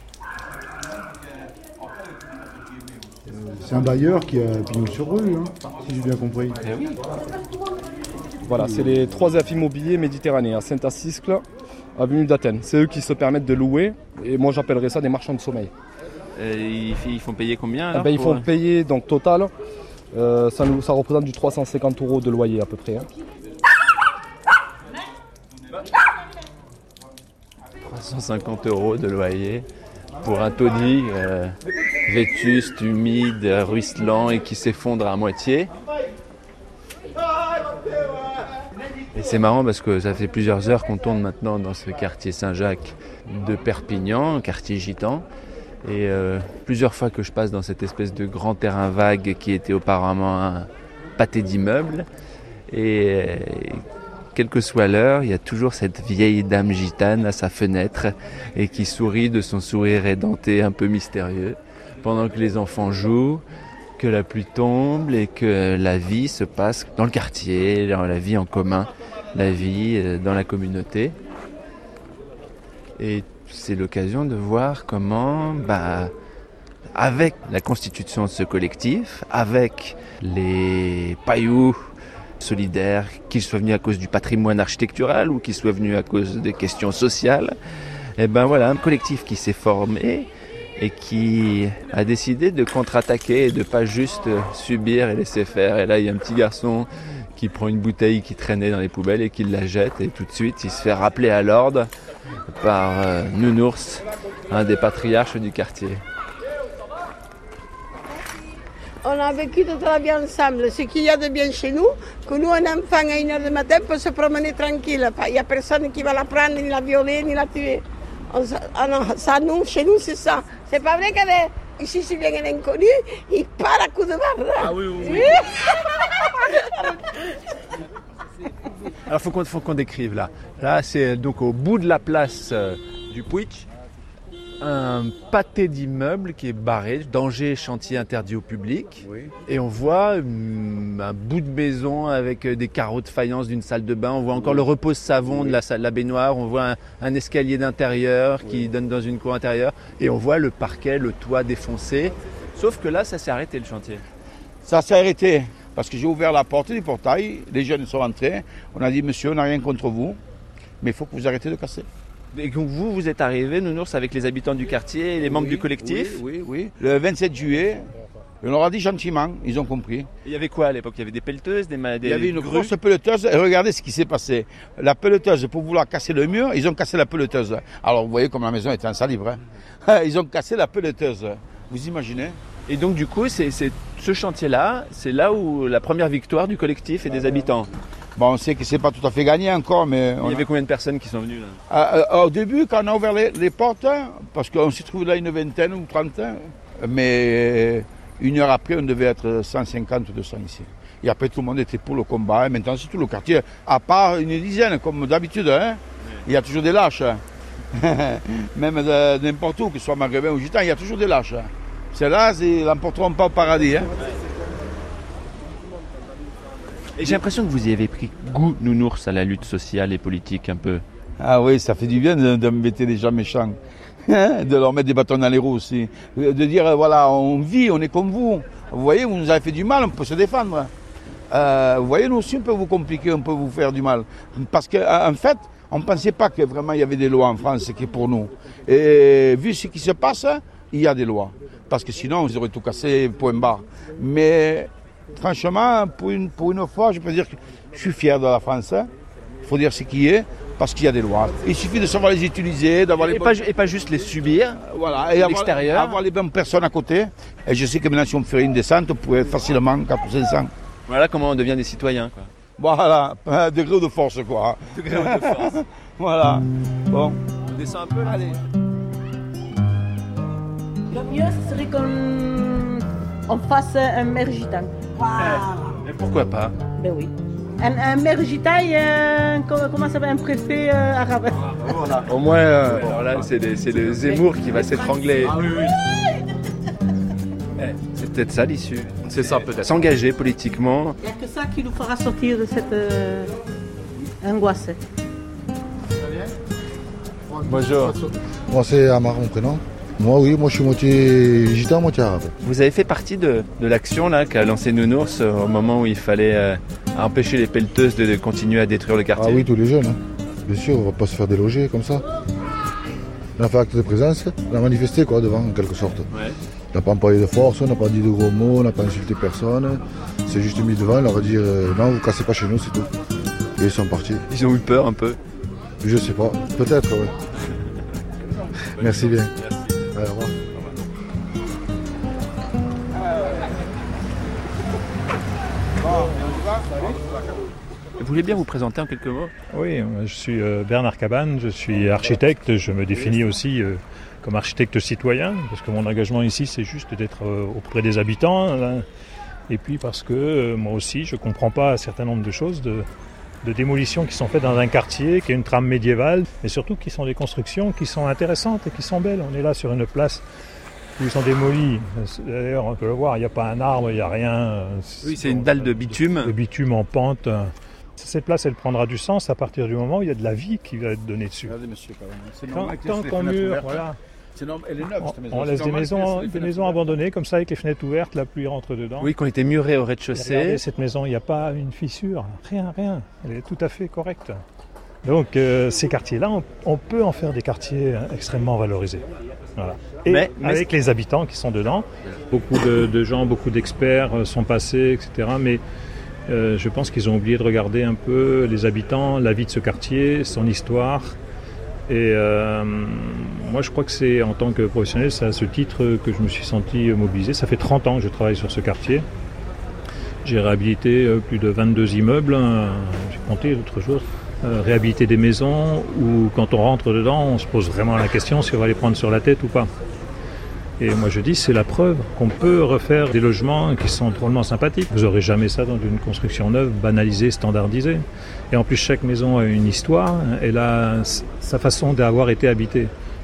Speaker 6: C'est un bailleur qui a pignon sur rue, si j'ai bien compris.
Speaker 13: Oui.
Speaker 14: Voilà, c'est les 3F immobiliers méditerranéens, Saint-Aciscle, avenue d'Athènes. C'est eux qui se permettent de louer, et moi j'appellerais ça des marchands de sommeil.
Speaker 13: Ils font payer combien alors,
Speaker 14: Ils font payer, donc total, ça représente du 350 € de loyer à peu près.
Speaker 13: 350 € de loyer pour un taudis vétuste, humide, ruisselant et qui s'effondre à moitié. Et c'est marrant parce que ça fait plusieurs heures qu'on tourne maintenant dans ce quartier Saint-Jacques de Perpignan, quartier gitan. Et plusieurs fois que je passe dans cette espèce de grand terrain vague qui était auparavant un pâté d'immeubles. Et quelle que soit l'heure, il y a toujours cette vieille dame gitane à sa fenêtre et qui sourit de son sourire édenté un peu mystérieux pendant que les enfants jouent, que la pluie tombe et que la vie se passe dans le quartier, dans la vie en commun, la vie dans la communauté. Et c'est l'occasion de voir comment, avec la constitution de ce collectif, avec les pailloux solidaires, qu'ils soient venus à cause du patrimoine architectural ou qu'ils soient venus à cause des questions sociales, et voilà un collectif qui s'est formé et qui a décidé de contre-attaquer et de pas juste subir et laisser faire. Et là, il y a un petit garçon qui prend une bouteille qui traînait dans les poubelles et qui la jette, et tout de suite, il se fait rappeler à l'ordre par Nounours, un des patriarches du quartier.
Speaker 16: On a vécu toute la vie ensemble. Ce qu'il y a de bien chez nous, que nous, un enfant à 1h du matin peut se promener tranquille. Il n'y a personne qui va la prendre, ni la violer, ni la tuer. Ça, nous, chez nous, c'est ça. C'est pas vrai qu'ici, si vient un inconnu, il part à coup de barre.
Speaker 13: Ah oui. Alors, faut qu'on décrive là. Là, c'est donc au bout de la place du Puig.
Speaker 22: un pâté d'immeubles qui est barré, danger, chantier interdit au public.
Speaker 23: Oui.
Speaker 22: Et on voit un bout de maison avec des carreaux de faïence d'une salle de bain. On voit encore le repose-savon de la baignoire. On voit un escalier d'intérieur qui donne dans une cour intérieure. Et on voit le parquet, le toit défoncé. Sauf que là, ça s'est arrêté le chantier.
Speaker 4: Ça s'est arrêté parce que j'ai ouvert la porte du portail. Les jeunes sont rentrés. On a dit, monsieur, on n'a rien contre vous, mais il faut que vous arrêtez de casser.
Speaker 3: Et donc vous êtes arrivé, Nounours, avec les habitants du quartier et les membres du collectif?
Speaker 4: Oui. Le 27 juillet, on leur a dit gentiment, ils ont compris.
Speaker 3: Il y avait quoi à l'époque? Il y avait des pelleteuses, des
Speaker 4: Il y avait une grosse pelleteuse, et regardez ce qui s'est passé. La pelleteuse, pour vouloir casser le mur, ils ont cassé la pelleteuse. Alors vous voyez comme la maison était insalubre. Ils ont cassé la pelleteuse, vous imaginez?
Speaker 3: Et donc du coup, c'est ce chantier-là, c'est là où la première victoire du collectif et des habitants.
Speaker 4: Bon, on sait que c'est pas tout à fait gagné encore, mais...
Speaker 3: Il y avait combien de personnes qui sont venues là?
Speaker 4: Au début, quand on a ouvert les portes, parce qu'on s'est trouvé là une vingtaine ou 30, mais une heure après, on devait être 150 ou 200 ici. Et après, tout le monde était pour le combat. Et maintenant, c'est tout le quartier, à part une dizaine, comme d'habitude. Hein. Il y a toujours des lâches. Même n'importe où, que ce soit maghrébin ou gitan, il y a toujours des lâches. Celles-là, ils n'emporteront pas au paradis. Hein.
Speaker 3: Et j'ai l'impression que vous y avez pris goût, Nounours, à la lutte sociale et politique un peu.
Speaker 4: Ah oui, ça fait du bien d'embêter les gens méchants, de leur mettre des bâtons dans les roues aussi, de dire voilà, on vit, on est comme vous. Vous voyez, vous nous avez fait du mal, on peut se défendre. Vous voyez, nous aussi on peut vous compliquer, on peut vous faire du mal. Parce qu'en fait, on ne pensait pas que vraiment il y avait des lois en France qui est pour nous. Et vu ce qui se passe, il y a des lois. Parce que sinon, vous aurez tout cassé, point barre. Mais... franchement, pour une fois, je peux dire que je suis fier de la France. Il faut dire ce qui est, parce qu'il y a des lois. Il suffit de savoir les utiliser, d'avoir les bonnes...
Speaker 3: et pas juste les subir,
Speaker 4: voilà, et
Speaker 3: à l'extérieur.
Speaker 4: Avoir les bonnes personnes à côté. Et je sais que maintenant, si on ferait une descente, on pourrait facilement 4 ou 500.
Speaker 3: Voilà comment on devient des citoyens, quoi.
Speaker 4: Voilà, un degré de force, quoi.
Speaker 3: Degré de force.
Speaker 4: Voilà. Bon.
Speaker 3: On descend un peu, là.
Speaker 4: Allez.
Speaker 17: Le mieux, ce serait qu'on fasse un maire gitan.
Speaker 3: Voilà. Mais pourquoi pas?
Speaker 17: Ben oui. Un maire gitan et comment ça s'appelle, un préfet arabe.
Speaker 22: Voilà. Au moins, alors là, c'est le Zemmour qui va s'étrangler.
Speaker 3: Ah, oui. C'est peut-être ça l'issue.
Speaker 14: C'est ça peut-être.
Speaker 3: S'engager politiquement.
Speaker 17: Il n'y a que ça qui nous fera sortir de cette angoisse.
Speaker 22: Bonjour.
Speaker 18: Moi c'est Amar mon prénom. Moi oui, moi je suis moitié gitan, moitié arabe.
Speaker 3: Vous avez fait partie de l'action là qu'a lancé Nounours au moment où il fallait empêcher les pelleteuses de continuer à détruire le quartier.
Speaker 18: Ah oui, tous les jeunes. Hein. Bien sûr, on va pas se faire déloger comme ça. On a fait acte de présence, on a manifesté quoi devant en quelque sorte.
Speaker 3: Ouais.
Speaker 18: On n'a pas employé de force, on n'a pas dit de gros mots, on n'a pas insulté personne. C'est juste mis devant, on leur a dit non, vous cassez pas chez nous, c'est tout. Et ils sont partis.
Speaker 3: Ils ont eu peur un peu?
Speaker 18: Je sais pas, peut-être, oui. Merci bien. Au revoir.
Speaker 3: Vous voulez bien vous présenter en quelques mots?
Speaker 19: Oui, je suis Bernard Cabane, je suis architecte, je me définis aussi comme architecte citoyen, parce que mon engagement ici c'est juste d'être auprès des habitants, hein, et puis parce que moi aussi je ne comprends pas un certain nombre de choses, de démolitions qui sont faites dans un quartier qui a une trame médiévale, mais surtout qui sont des constructions qui sont intéressantes et qui sont belles. On est là sur une place où ils sont démolis. D'ailleurs, on peut le voir, il n'y a pas un arbre, il n'y a rien.
Speaker 3: Oui, c'est une dalle de bitume.
Speaker 19: De bitume en pente. Cette place, elle prendra du sens à partir du moment où il y a de la vie qui va être donnée dessus.
Speaker 4: Regardez, monsieur,
Speaker 19: Tant qu'on mure, voilà.
Speaker 4: Elle est neuve, cette maison.
Speaker 19: On laisse des maisons abandonnées, comme ça, avec les fenêtres ouvertes, la pluie rentre dedans.
Speaker 3: Oui, qui ont été murées au rez-de-chaussée.
Speaker 19: Regardez cette maison, il n'y a pas une fissure, rien. Elle est tout à fait correcte. Donc, ces quartiers-là, on peut en faire des quartiers extrêmement valorisés. Voilà. Et mais avec les habitants qui sont dedans, beaucoup de gens, beaucoup d'experts sont passés, etc. Mais je pense qu'ils ont oublié de regarder un peu les habitants, la vie de ce quartier, son histoire. Et moi, je crois que c'est, en tant que professionnel, c'est à ce titre que je me suis senti mobilisé. Ça fait 30 ans que je travaille sur ce quartier. J'ai réhabilité plus de 22 immeubles. J'ai compté l'autre jour. Réhabiliter des maisons où, quand on rentre dedans, on se pose vraiment la question si on va les prendre sur la tête ou pas. Et moi, je dis, c'est la preuve qu'on peut refaire des logements qui sont drôlement sympathiques. Vous n'aurez jamais ça dans une construction neuve, banalisée, standardisée. Et en plus, chaque maison a une histoire. Elle a sa façon d'avoir été habitée.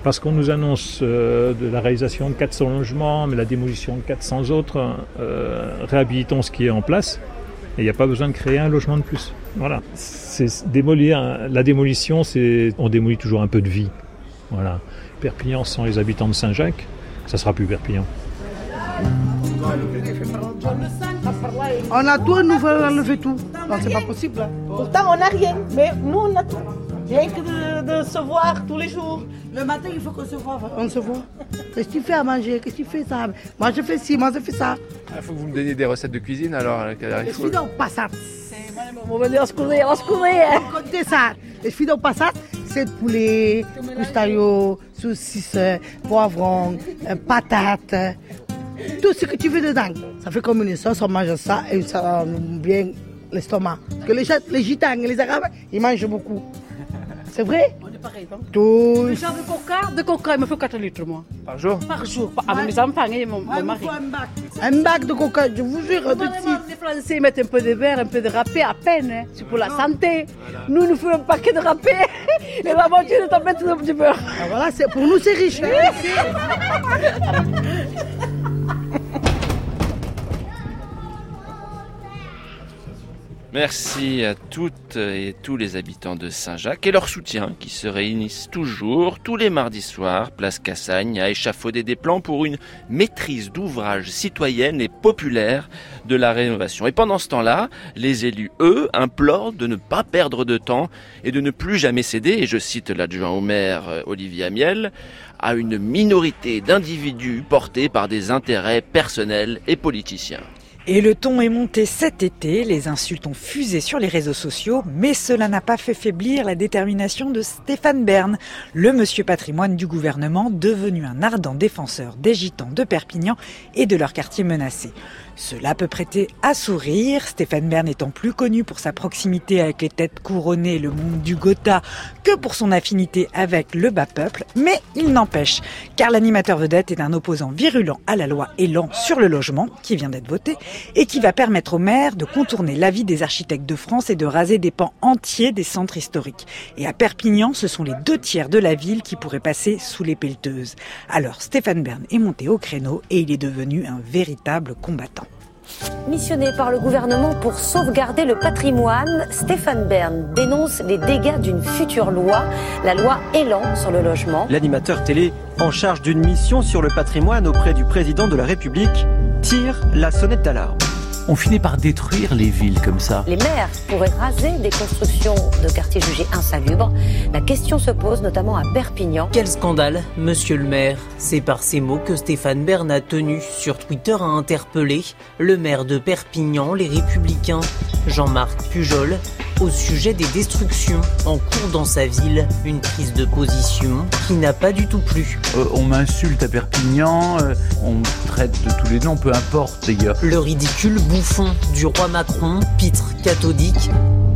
Speaker 19: Parce qu'on nous annonce de la réalisation de 400 logements, mais la démolition de 400 autres, réhabilitons ce qui est en place, et il n'y a pas besoin de créer un logement de plus. Voilà. La démolition, on démolit toujours un peu de vie. Voilà. Perpignan sans les habitants de Saint-Jacques, ça sera plus Perpignan.
Speaker 17: On a tout, nous veulent enlever tout. Non, c'est pas possible. Pourtant, on n'a rien, mais nous, on a tout. Rien que de se voir tous les jours. Le matin, il faut qu'on se voit. On se voit. Qu'est-ce que tu fais à manger? Qu'est-ce que tu fais ça? Moi, je fais ci, moi, je fais ça.
Speaker 13: Il faut que vous me donniez des recettes de cuisine, alors.
Speaker 17: Les filles n'ont pas ça. On va dire, on se courait. Écoutez ça. Les filles n'ont pas ça. C'est poulet, coustaillot, saucisses, poivrons, patates. Tout ce que tu veux dedans. Ça fait comme une sauce, on mange ça et ça bien l'estomac. Parce que les gitans et les arabes, ils mangent beaucoup. C'est vrai? On est pareil, non? Tout. Le genre de coca, il me faut 4 litres, moi.
Speaker 13: Par jour?
Speaker 17: Par jour. Avec mes enfants et mon mari. Un bac de coca, je vous jure. Les Français mettent un peu de verre, un peu de râpé à peine. Hein. C'est pour la santé. Voilà. Nous, nous faisons un paquet de râpé et la moitié de tablette de beurre. Ah, voilà, pour nous, c'est riche.
Speaker 3: Merci à toutes et tous les habitants de Saint-Jacques et leur soutien qui se réunissent toujours, tous les mardis soirs, place Cassagne, à échafauder des plans pour une maîtrise d'ouvrage citoyenne et populaire de la rénovation. Et pendant ce temps-là, les élus, eux, implorent de ne pas perdre de temps et de ne plus jamais céder, et je cite l'adjoint au maire Olivier Amiel, à une minorité d'individus portés par des intérêts personnels et politiciens.
Speaker 2: Et le ton est monté cet été, les insultes ont fusé sur les réseaux sociaux, mais cela n'a pas fait faiblir la détermination de Stéphane Bern, le monsieur patrimoine du gouvernement, devenu un ardent défenseur des gitans de Perpignan et de leur quartier menacé. Cela peut prêter à sourire, Stéphane Bern étant plus connu pour sa proximité avec les têtes couronnées et le monde du Gotha que pour son affinité avec le bas peuple, mais il n'empêche, car l'animateur vedette est un opposant virulent à la loi Elan sur le logement, qui vient d'être votée, et qui va permettre au maire de contourner l'avis des architectes de France et de raser des pans entiers des centres historiques. Et à Perpignan, ce sont les 2/3 de la ville qui pourraient passer sous les pelleteuses. Alors Stéphane Bern est monté au créneau et il est devenu un véritable combattant.
Speaker 11: Missionné par le gouvernement pour sauvegarder le patrimoine, Stéphane Bern dénonce les dégâts d'une future loi, la loi Elan sur le logement.
Speaker 5: L'animateur télé en charge d'une mission sur le patrimoine auprès du président de la République tire la sonnette d'alarme.
Speaker 10: On finit par détruire les villes comme ça.
Speaker 11: Les maires pourraient raser des constructions de quartiers jugés insalubres. La question se pose notamment à Perpignan.
Speaker 20: Quel scandale, monsieur le maire. C'est par ces mots que Stéphane Bern a tenu sur Twitter à interpeller le maire de Perpignan, les Républicains, Jean-Marc Pujol, au sujet des destructions en cours dans sa ville. Une prise de position qui n'a pas du tout plu.
Speaker 10: On m'insulte à Perpignan, on me traite de tous les noms, peu importe d'ailleurs.
Speaker 20: Le ridicule bouffon du roi Macron, pitre cathodique.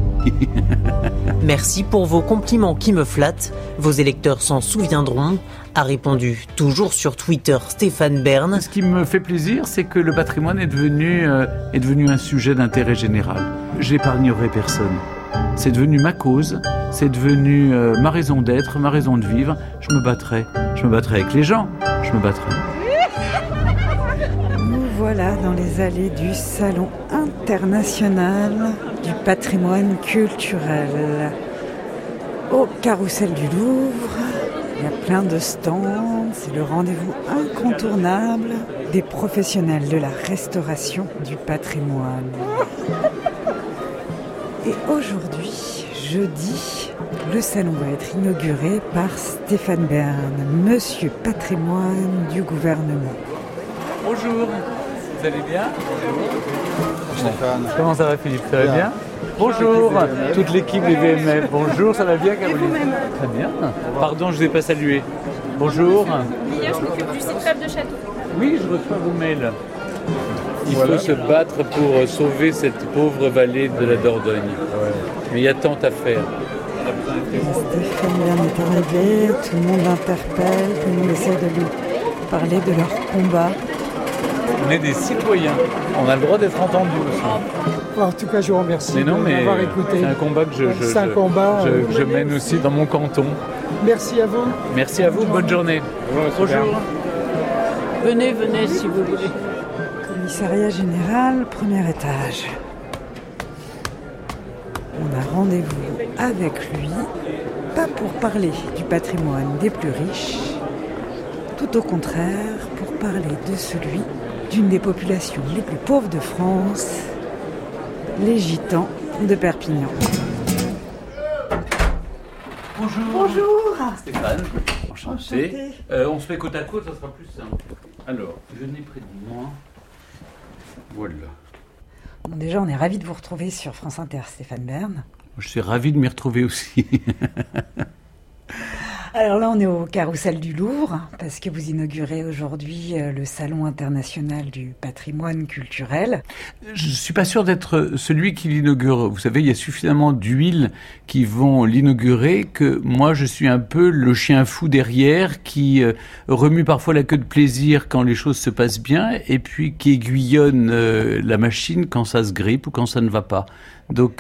Speaker 20: Merci pour vos compliments qui me flattent. Vos électeurs s'en souviendront, a répondu toujours sur Twitter Stéphane Bern.
Speaker 10: Ce qui me fait plaisir, c'est que le patrimoine est devenu un sujet d'intérêt général. J'épargnerai personne. C'est devenu ma cause, c'est devenu ma raison d'être, ma raison de vivre. Je me battrai avec les gens, je me battrai.
Speaker 2: Nous voilà dans les allées du Salon international du patrimoine culturel. Au Carrousel du Louvre, il y a plein de stands, c'est le rendez-vous incontournable des professionnels de la restauration du patrimoine. Et aujourd'hui, jeudi, le salon va être inauguré par Stéphane Bern, monsieur patrimoine du gouvernement.
Speaker 10: Bonjour, vous allez bien? Bonjour. Comment ça va Philippe? Ça va bien? Bonjour, toute l'équipe des VMF. Bonjour, ça va bien Caroline? Très bien. Pardon, je ne vous ai pas salué. Bonjour.
Speaker 25: Hier, je m'occupe du site web de Château.
Speaker 10: Oui, je reçois vos mails. Il faut se battre pour sauver cette pauvre vallée de la Dordogne. Ouais. Mais il y a tant à faire.
Speaker 2: Stéphane Bern est arrivé, tout le monde l'interpelle, tout le monde essaie de lui parler de leur combat.
Speaker 10: On est des citoyens, on a le droit d'être entendus aussi.
Speaker 26: En tout cas, je vous remercie de m'avoir écouté.
Speaker 10: C'est un combat que je mène aussi dans mon canton. Merci à vous. Merci à vous, bonne journée. Bonjour.
Speaker 1: Venez si vous voulez.
Speaker 2: Commissariat général, premier étage. On a rendez-vous avec lui, pas pour parler du patrimoine des plus riches, tout au contraire, pour parler de celui d'une des populations les plus pauvres de France, les Gitans de Perpignan.
Speaker 10: Bonjour.
Speaker 2: Bonjour.
Speaker 10: Stéphane, enchanté. On se met côte à côte, ça sera plus simple. Alors, venez près de moi. Voilà.
Speaker 2: Bon, déjà, on est ravis de vous retrouver sur France Inter, Stéphane Bern.
Speaker 10: Je suis ravi de m'y retrouver aussi.
Speaker 2: Alors là, on est au Carrousel du Louvre, parce que vous inaugurez aujourd'hui le Salon international du patrimoine culturel.
Speaker 10: Je ne suis pas sûr d'être celui qui l'inaugure. Vous savez, il y a suffisamment d'huile qui vont l'inaugurer que moi, je suis un peu le chien fou derrière qui remue parfois la queue de plaisir quand les choses se passent bien et puis qui aiguillonne la machine quand ça se grippe ou quand ça ne va pas. Donc,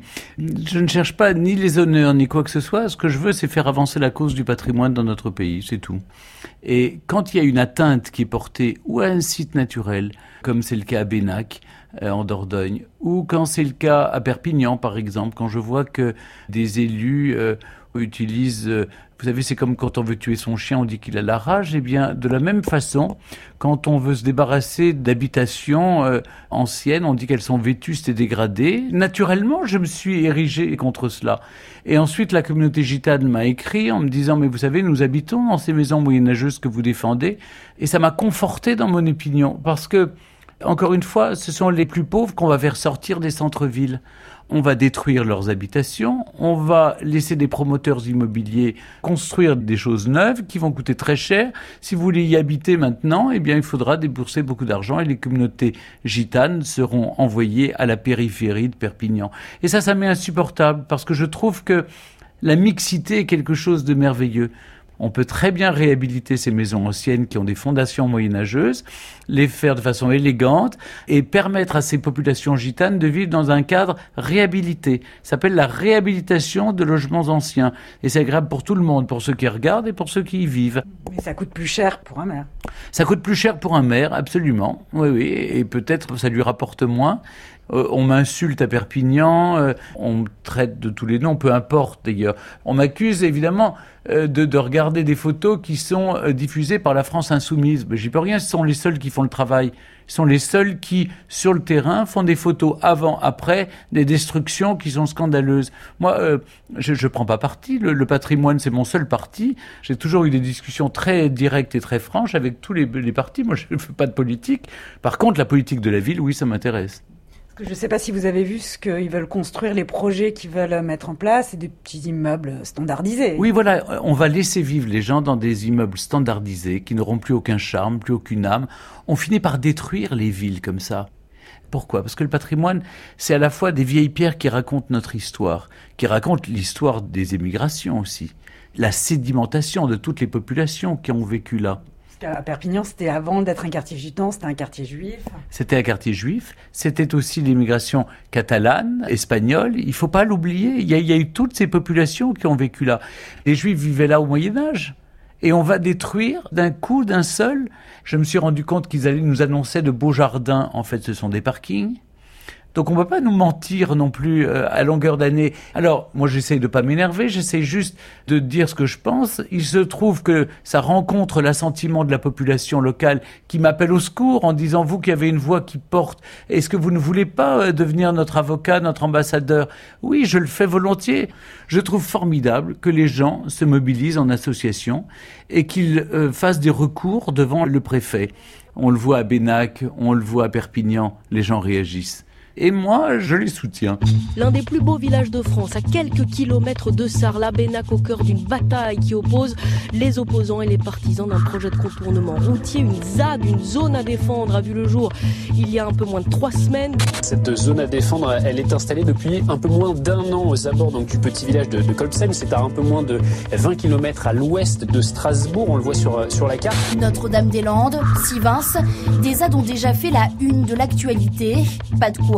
Speaker 10: je ne cherche pas ni les honneurs ni quoi que ce soit. Ce que je veux, c'est faire avancer la cause du patrimoine dans notre pays, c'est tout. Et quand il y a une atteinte qui est portée ou à un site naturel, comme c'est le cas à Bénac, en Dordogne, ou quand c'est le cas à Perpignan, par exemple, quand je vois que des élus utilisent... Vous savez, c'est comme quand on veut tuer son chien, on dit qu'il a la rage. Eh bien, de la même façon, quand on veut se débarrasser d'habitations anciennes, on dit qu'elles sont vétustes et dégradées. Naturellement, je me suis érigé contre cela. Et ensuite, la communauté gitane m'a écrit en me disant « Mais vous savez, nous habitons dans ces maisons moyenâgeuses que vous défendez. » Et ça m'a conforté dans mon opinion. Parce que, encore une fois, ce sont les plus pauvres qu'on va faire sortir des centres-villes. On va détruire leurs habitations, on va laisser des promoteurs immobiliers construire des choses neuves qui vont coûter très cher. Si vous voulez y habiter maintenant, eh bien, il faudra débourser beaucoup d'argent et les communautés gitanes seront envoyées à la périphérie de Perpignan. Et ça m'est insupportable parce que je trouve que la mixité est quelque chose de merveilleux. On peut très bien réhabiliter ces maisons anciennes qui ont des fondations moyenâgeuses, les faire de façon élégante et permettre à ces populations gitanes de vivre dans un cadre réhabilité. Ça s'appelle la réhabilitation de logements anciens. Et c'est agréable pour tout le monde, pour ceux qui regardent et pour ceux qui y vivent.
Speaker 2: Mais ça coûte plus cher pour un maire.
Speaker 10: Ça coûte plus cher pour un maire, absolument. Oui. Et peut-être ça lui rapporte moins. On m'insulte à Perpignan, on me traite de tous les noms, peu importe d'ailleurs. On m'accuse évidemment de regarder des photos qui sont diffusées par la France Insoumise. Mais j'y peux rien, ce sont les seuls qui font le travail. Ce sont les seuls qui, sur le terrain, font des photos avant, après, des destructions qui sont scandaleuses. Moi, je prends pas parti. Le patrimoine, c'est mon seul parti. J'ai toujours eu des discussions très directes et très franches avec tous les partis. Moi, je ne fais pas de politique. Par contre, la politique de la ville, oui, ça m'intéresse.
Speaker 2: Je ne sais pas si vous avez vu ce qu'ils veulent construire, les projets qu'ils veulent mettre en place, c'est des petits immeubles standardisés.
Speaker 10: Oui, voilà, on va laisser vivre les gens dans des immeubles standardisés qui n'auront plus aucun charme, plus aucune âme. On finit par détruire les villes comme ça. Pourquoi ? Parce que le patrimoine, c'est à la fois des vieilles pierres qui racontent notre histoire, qui racontent l'histoire des émigrations aussi, la sédimentation de toutes les populations qui ont vécu là.
Speaker 2: À Perpignan, c'était avant d'être un quartier gitan, c'était un quartier juif.
Speaker 10: C'était un quartier juif. C'était aussi l'immigration catalane, espagnole. Il ne faut pas l'oublier. Il y a eu toutes ces populations qui ont vécu là. Les Juifs vivaient là au Moyen-Âge. Et on va détruire d'un coup, d'un seul. Je me suis rendu compte qu'ils allaient nous annoncer de beaux jardins. En fait, ce sont des parkings. Donc on ne peut pas nous mentir non plus à longueur d'année. Alors, moi j'essaye de pas m'énerver, j'essaye juste de dire ce que je pense. Il se trouve que ça rencontre l'assentiment de la population locale qui m'appelle au secours en disant « Vous qui avez une voix qui porte, est-ce que vous ne voulez pas devenir notre avocat, notre ambassadeur ?» Oui, je le fais volontiers. Je trouve formidable que les gens se mobilisent en association et qu'ils fassent des recours devant le préfet. On le voit à Bénac, on le voit à Perpignan, les gens réagissent. Et moi, je les soutiens.
Speaker 8: L'un des plus beaux villages de France, à quelques kilomètres de Sarlat, Bénac, au cœur d'une bataille qui oppose les opposants et les partisans d'un projet de contournement routier. Une ZAD, une zone à défendre, a vu le jour il y a un peu moins de 3 semaines.
Speaker 9: Cette zone à défendre, elle est installée depuis un peu moins d'1 an aux abords donc, du petit village de Colpsheim. C'est à un peu moins de 20 km à l'ouest de Strasbourg. On le voit sur la carte.
Speaker 21: Notre-Dame-des-Landes, Sivins, des ZAD ont déjà fait la une de l'actualité. Pas de quoi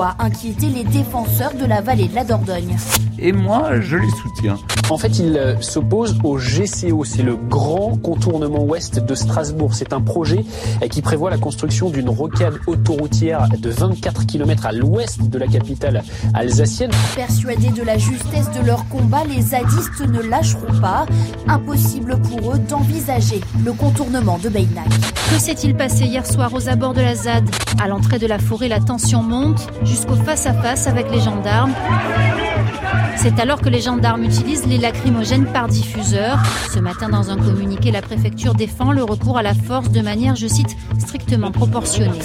Speaker 7: loi a inquiété les défenseurs de la vallée de la Dordogne.
Speaker 10: Et moi, je les soutiens.
Speaker 9: En fait, il s'oppose au GCO, c'est le grand contournement ouest de Strasbourg. C'est un projet qui prévoit la construction d'une rocade autoroutière de 24 km à l'ouest de la capitale alsacienne.
Speaker 7: Persuadés de la justesse de leur combat, les zadistes ne lâcheront pas. Impossible pour eux d'envisager le contournement de Beynac.
Speaker 12: Que s'est-il passé hier soir aux abords de la ZAD ? À l'entrée de la forêt, la tension monte jusqu'au face-à-face avec les gendarmes. C'est alors que les gendarmes utilisent les lacrymogènes par diffuseur. Ce matin, dans un communiqué, la préfecture défend le recours à la force de manière, je cite, strictement proportionnée.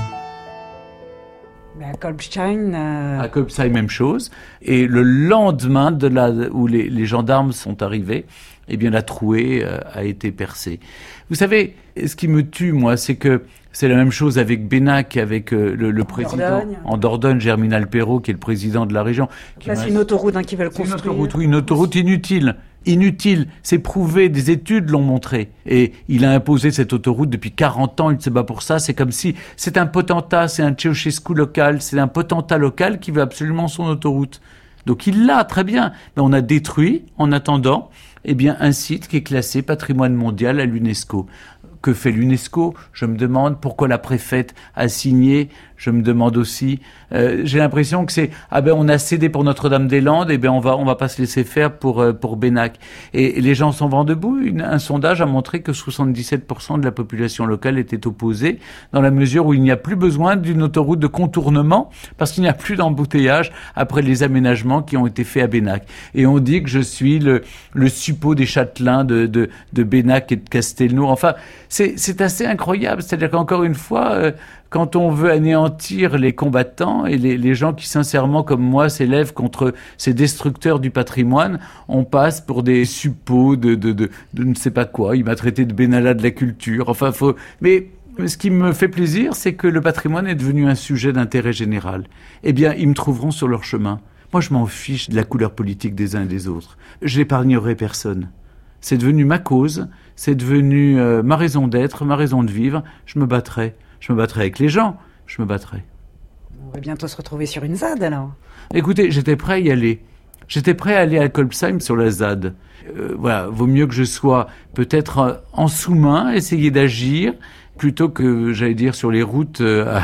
Speaker 2: Mais à Kolbstein...
Speaker 10: À Kolbstein, même chose. Et le lendemain où les gendarmes sont arrivés, eh bien la trouée a été percée. Vous savez, ce qui me tue, moi, c'est que c'est la même chose avec Beynac, avec le président en Dordogne, Germinal Perrault, qui est le président de la région.
Speaker 2: Là, c'est une autoroute qui va le construire.
Speaker 10: Une autoroute inutile. Inutile, c'est prouvé, des études l'ont montré. Et il a imposé cette autoroute depuis 40 ans, il se bat pour ça. C'est comme si c'est un potentat, c'est un Ceausescu local, c'est un potentat local qui veut absolument son autoroute. Donc il l'a, très bien. Mais on a détruit, en attendant, un site qui est classé patrimoine mondial à l'UNESCO. Que fait l'UNESCO ? Je me demande pourquoi la préfète a signé. Je me demande aussi, j'ai l'impression que c'est on a cédé pour Notre-Dame-des-Landes, on va pas se laisser faire pour Beynac. Et les gens sont vent debout. Un sondage a montré que 77% de la population locale était opposée, dans la mesure où il n'y a plus besoin d'une autoroute de contournement parce qu'il n'y a plus d'embouteillage après les aménagements qui ont été faits à Beynac. Et on dit que je suis le suppôt des châtelains de Beynac et de Castelnau. Enfin, c'est assez incroyable. C'est-à-dire qu'encore une fois, quand on veut anéantir les combattants et les gens qui, sincèrement, comme moi, s'élèvent contre ces destructeurs du patrimoine, on passe pour des suppôts de ne sais pas quoi. Il m'a traité de Benalla de la culture. Enfin, Mais ce qui me fait plaisir, c'est que le patrimoine est devenu un sujet d'intérêt général. Ils me trouveront sur leur chemin. Moi, je m'en fiche de la couleur politique des uns et des autres. Je n'épargnerai personne. C'est devenu ma cause, c'est devenu ma raison d'être, ma raison de vivre. Je me battrai. Je me battrai avec les gens, je me battrai.
Speaker 2: On va bientôt se retrouver sur une ZAD, alors.
Speaker 10: Écoutez, j'étais prêt à y aller. J'étais prêt à aller à Kolbsheim sur la ZAD. Vaut mieux que je sois peut-être en sous-main, essayer d'agir, plutôt que, j'allais dire, sur les routes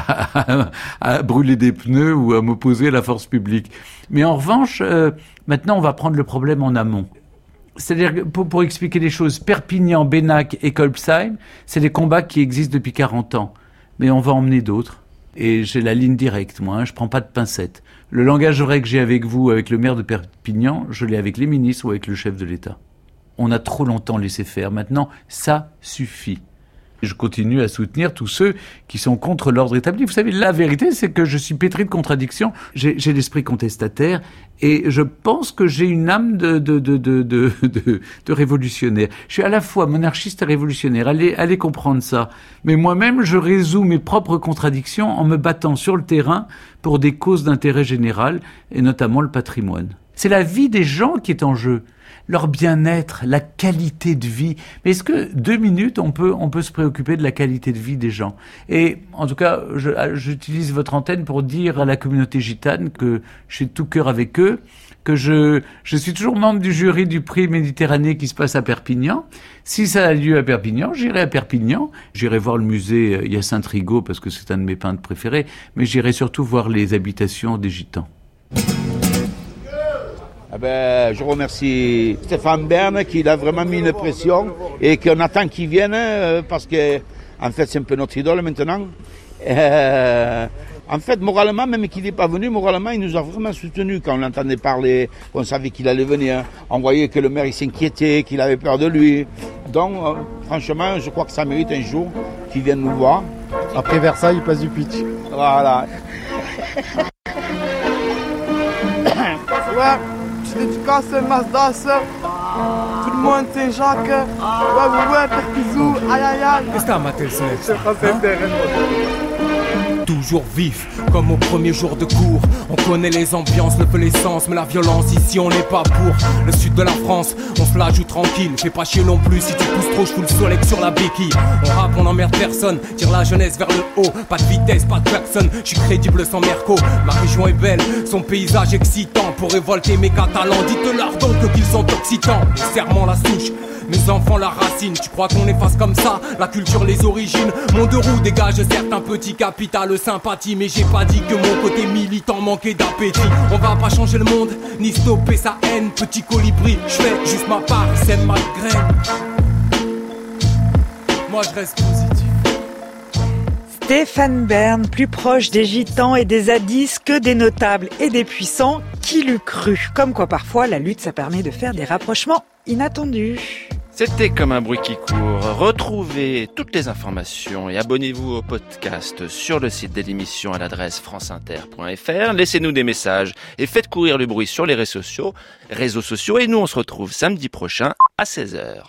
Speaker 10: à brûler des pneus ou à m'opposer à la force publique. Mais en revanche, maintenant, on va prendre le problème en amont. C'est-à-dire que pour expliquer les choses, Perpignan, Beynac et Kolbsheim, c'est des combats qui existent depuis 40 ans. Mais on va emmener d'autres. Et j'ai la ligne directe, moi, je prends pas de pincettes. Le langage vrai que j'ai avec vous, avec le maire de Perpignan, je l'ai avec les ministres ou avec le chef de l'État. On a trop longtemps laissé faire. Maintenant, ça suffit. Je continue à soutenir tous ceux qui sont contre l'ordre établi. Vous savez, la vérité, c'est que je suis pétri de contradictions. J'ai l'esprit contestataire et je pense que j'ai une âme de révolutionnaire. Je suis à la fois monarchiste et révolutionnaire. Allez comprendre ça. Mais moi-même, je résous mes propres contradictions en me battant sur le terrain pour des causes d'intérêt général et notamment le patrimoine. C'est la vie des gens qui est en jeu. Leur bien-être, la qualité de vie. Mais est-ce que 2 minutes, on peut se préoccuper de la qualité de vie des gens ? Et en tout cas, j'utilise votre antenne pour dire à la communauté gitane que je suis de tout cœur avec eux, que je suis toujours membre du jury du prix Méditerranée qui se passe à Perpignan. Si ça a lieu à Perpignan, j'irai à Perpignan. J'irai voir le musée Hyacinthe Rigaud parce que c'est un de mes peintres préférés, mais j'irai surtout voir les habitations des gitans.
Speaker 4: Je remercie Stéphane Bern qui a vraiment mis une pression et qu'on attend qu'il vienne parce que en fait c'est un peu notre idole maintenant. En fait moralement, même qu'il n'est pas venu, moralement il nous a vraiment soutenus quand on l'entendait parler, on savait qu'il allait venir. On voyait que le maire il s'inquiétait, qu'il avait peur de lui. Donc franchement je crois que ça mérite un jour qu'il vienne nous voir.
Speaker 23: Après Versailles, place du Pitch.
Speaker 4: Voilà.
Speaker 15: Dédicace, Mazdas, tout le monde, Saint-Jacques, ouais, Perpizou, aïe aïe aïe.
Speaker 21: Qu'est-ce que t'as, Mathilde?
Speaker 6: toujours vif, comme au premier jour de cours. On connaît les ambiances, le feu, l'essence, mais la violence ici on n'est pas pour. Le sud de la France, on se la joue tranquille. Fais pas chier non plus, si tu pousses trop, je fous le soleil sur la béquille. On rappe, on emmerde personne, tire la jeunesse vers le haut. Pas de vitesse, pas de klaxon, je suis crédible sans Merco. Ma région est belle, son paysage excitant. Pour révolter mes catalans, dites-leur donc qu'ils sont occitans. Les serments la souche, mes enfants la racine. Tu crois qu'on efface comme ça la culture, les origines? Mon deux roues dégage certes un petit capital sympathie, mais j'ai pas dit que mon côté militant manquait d'appétit. On va pas changer le monde, ni stopper sa haine. Petit colibri, je fais juste ma part, sème ma graine. Moi je reste positif.
Speaker 2: Stéphane Bern, plus proche des gitans et des zadistes que des notables et des puissants, qui l'eût cru? Comme quoi parfois la lutte ça permet de faire des rapprochements inattendus.
Speaker 3: C'était Comme un bruit qui court. Retrouvez toutes les informations et abonnez-vous au podcast sur le site de l'émission à l'adresse franceinter.fr. Laissez-nous des messages et faites courir le bruit sur les réseaux sociaux. Et nous on se retrouve samedi prochain à 16h.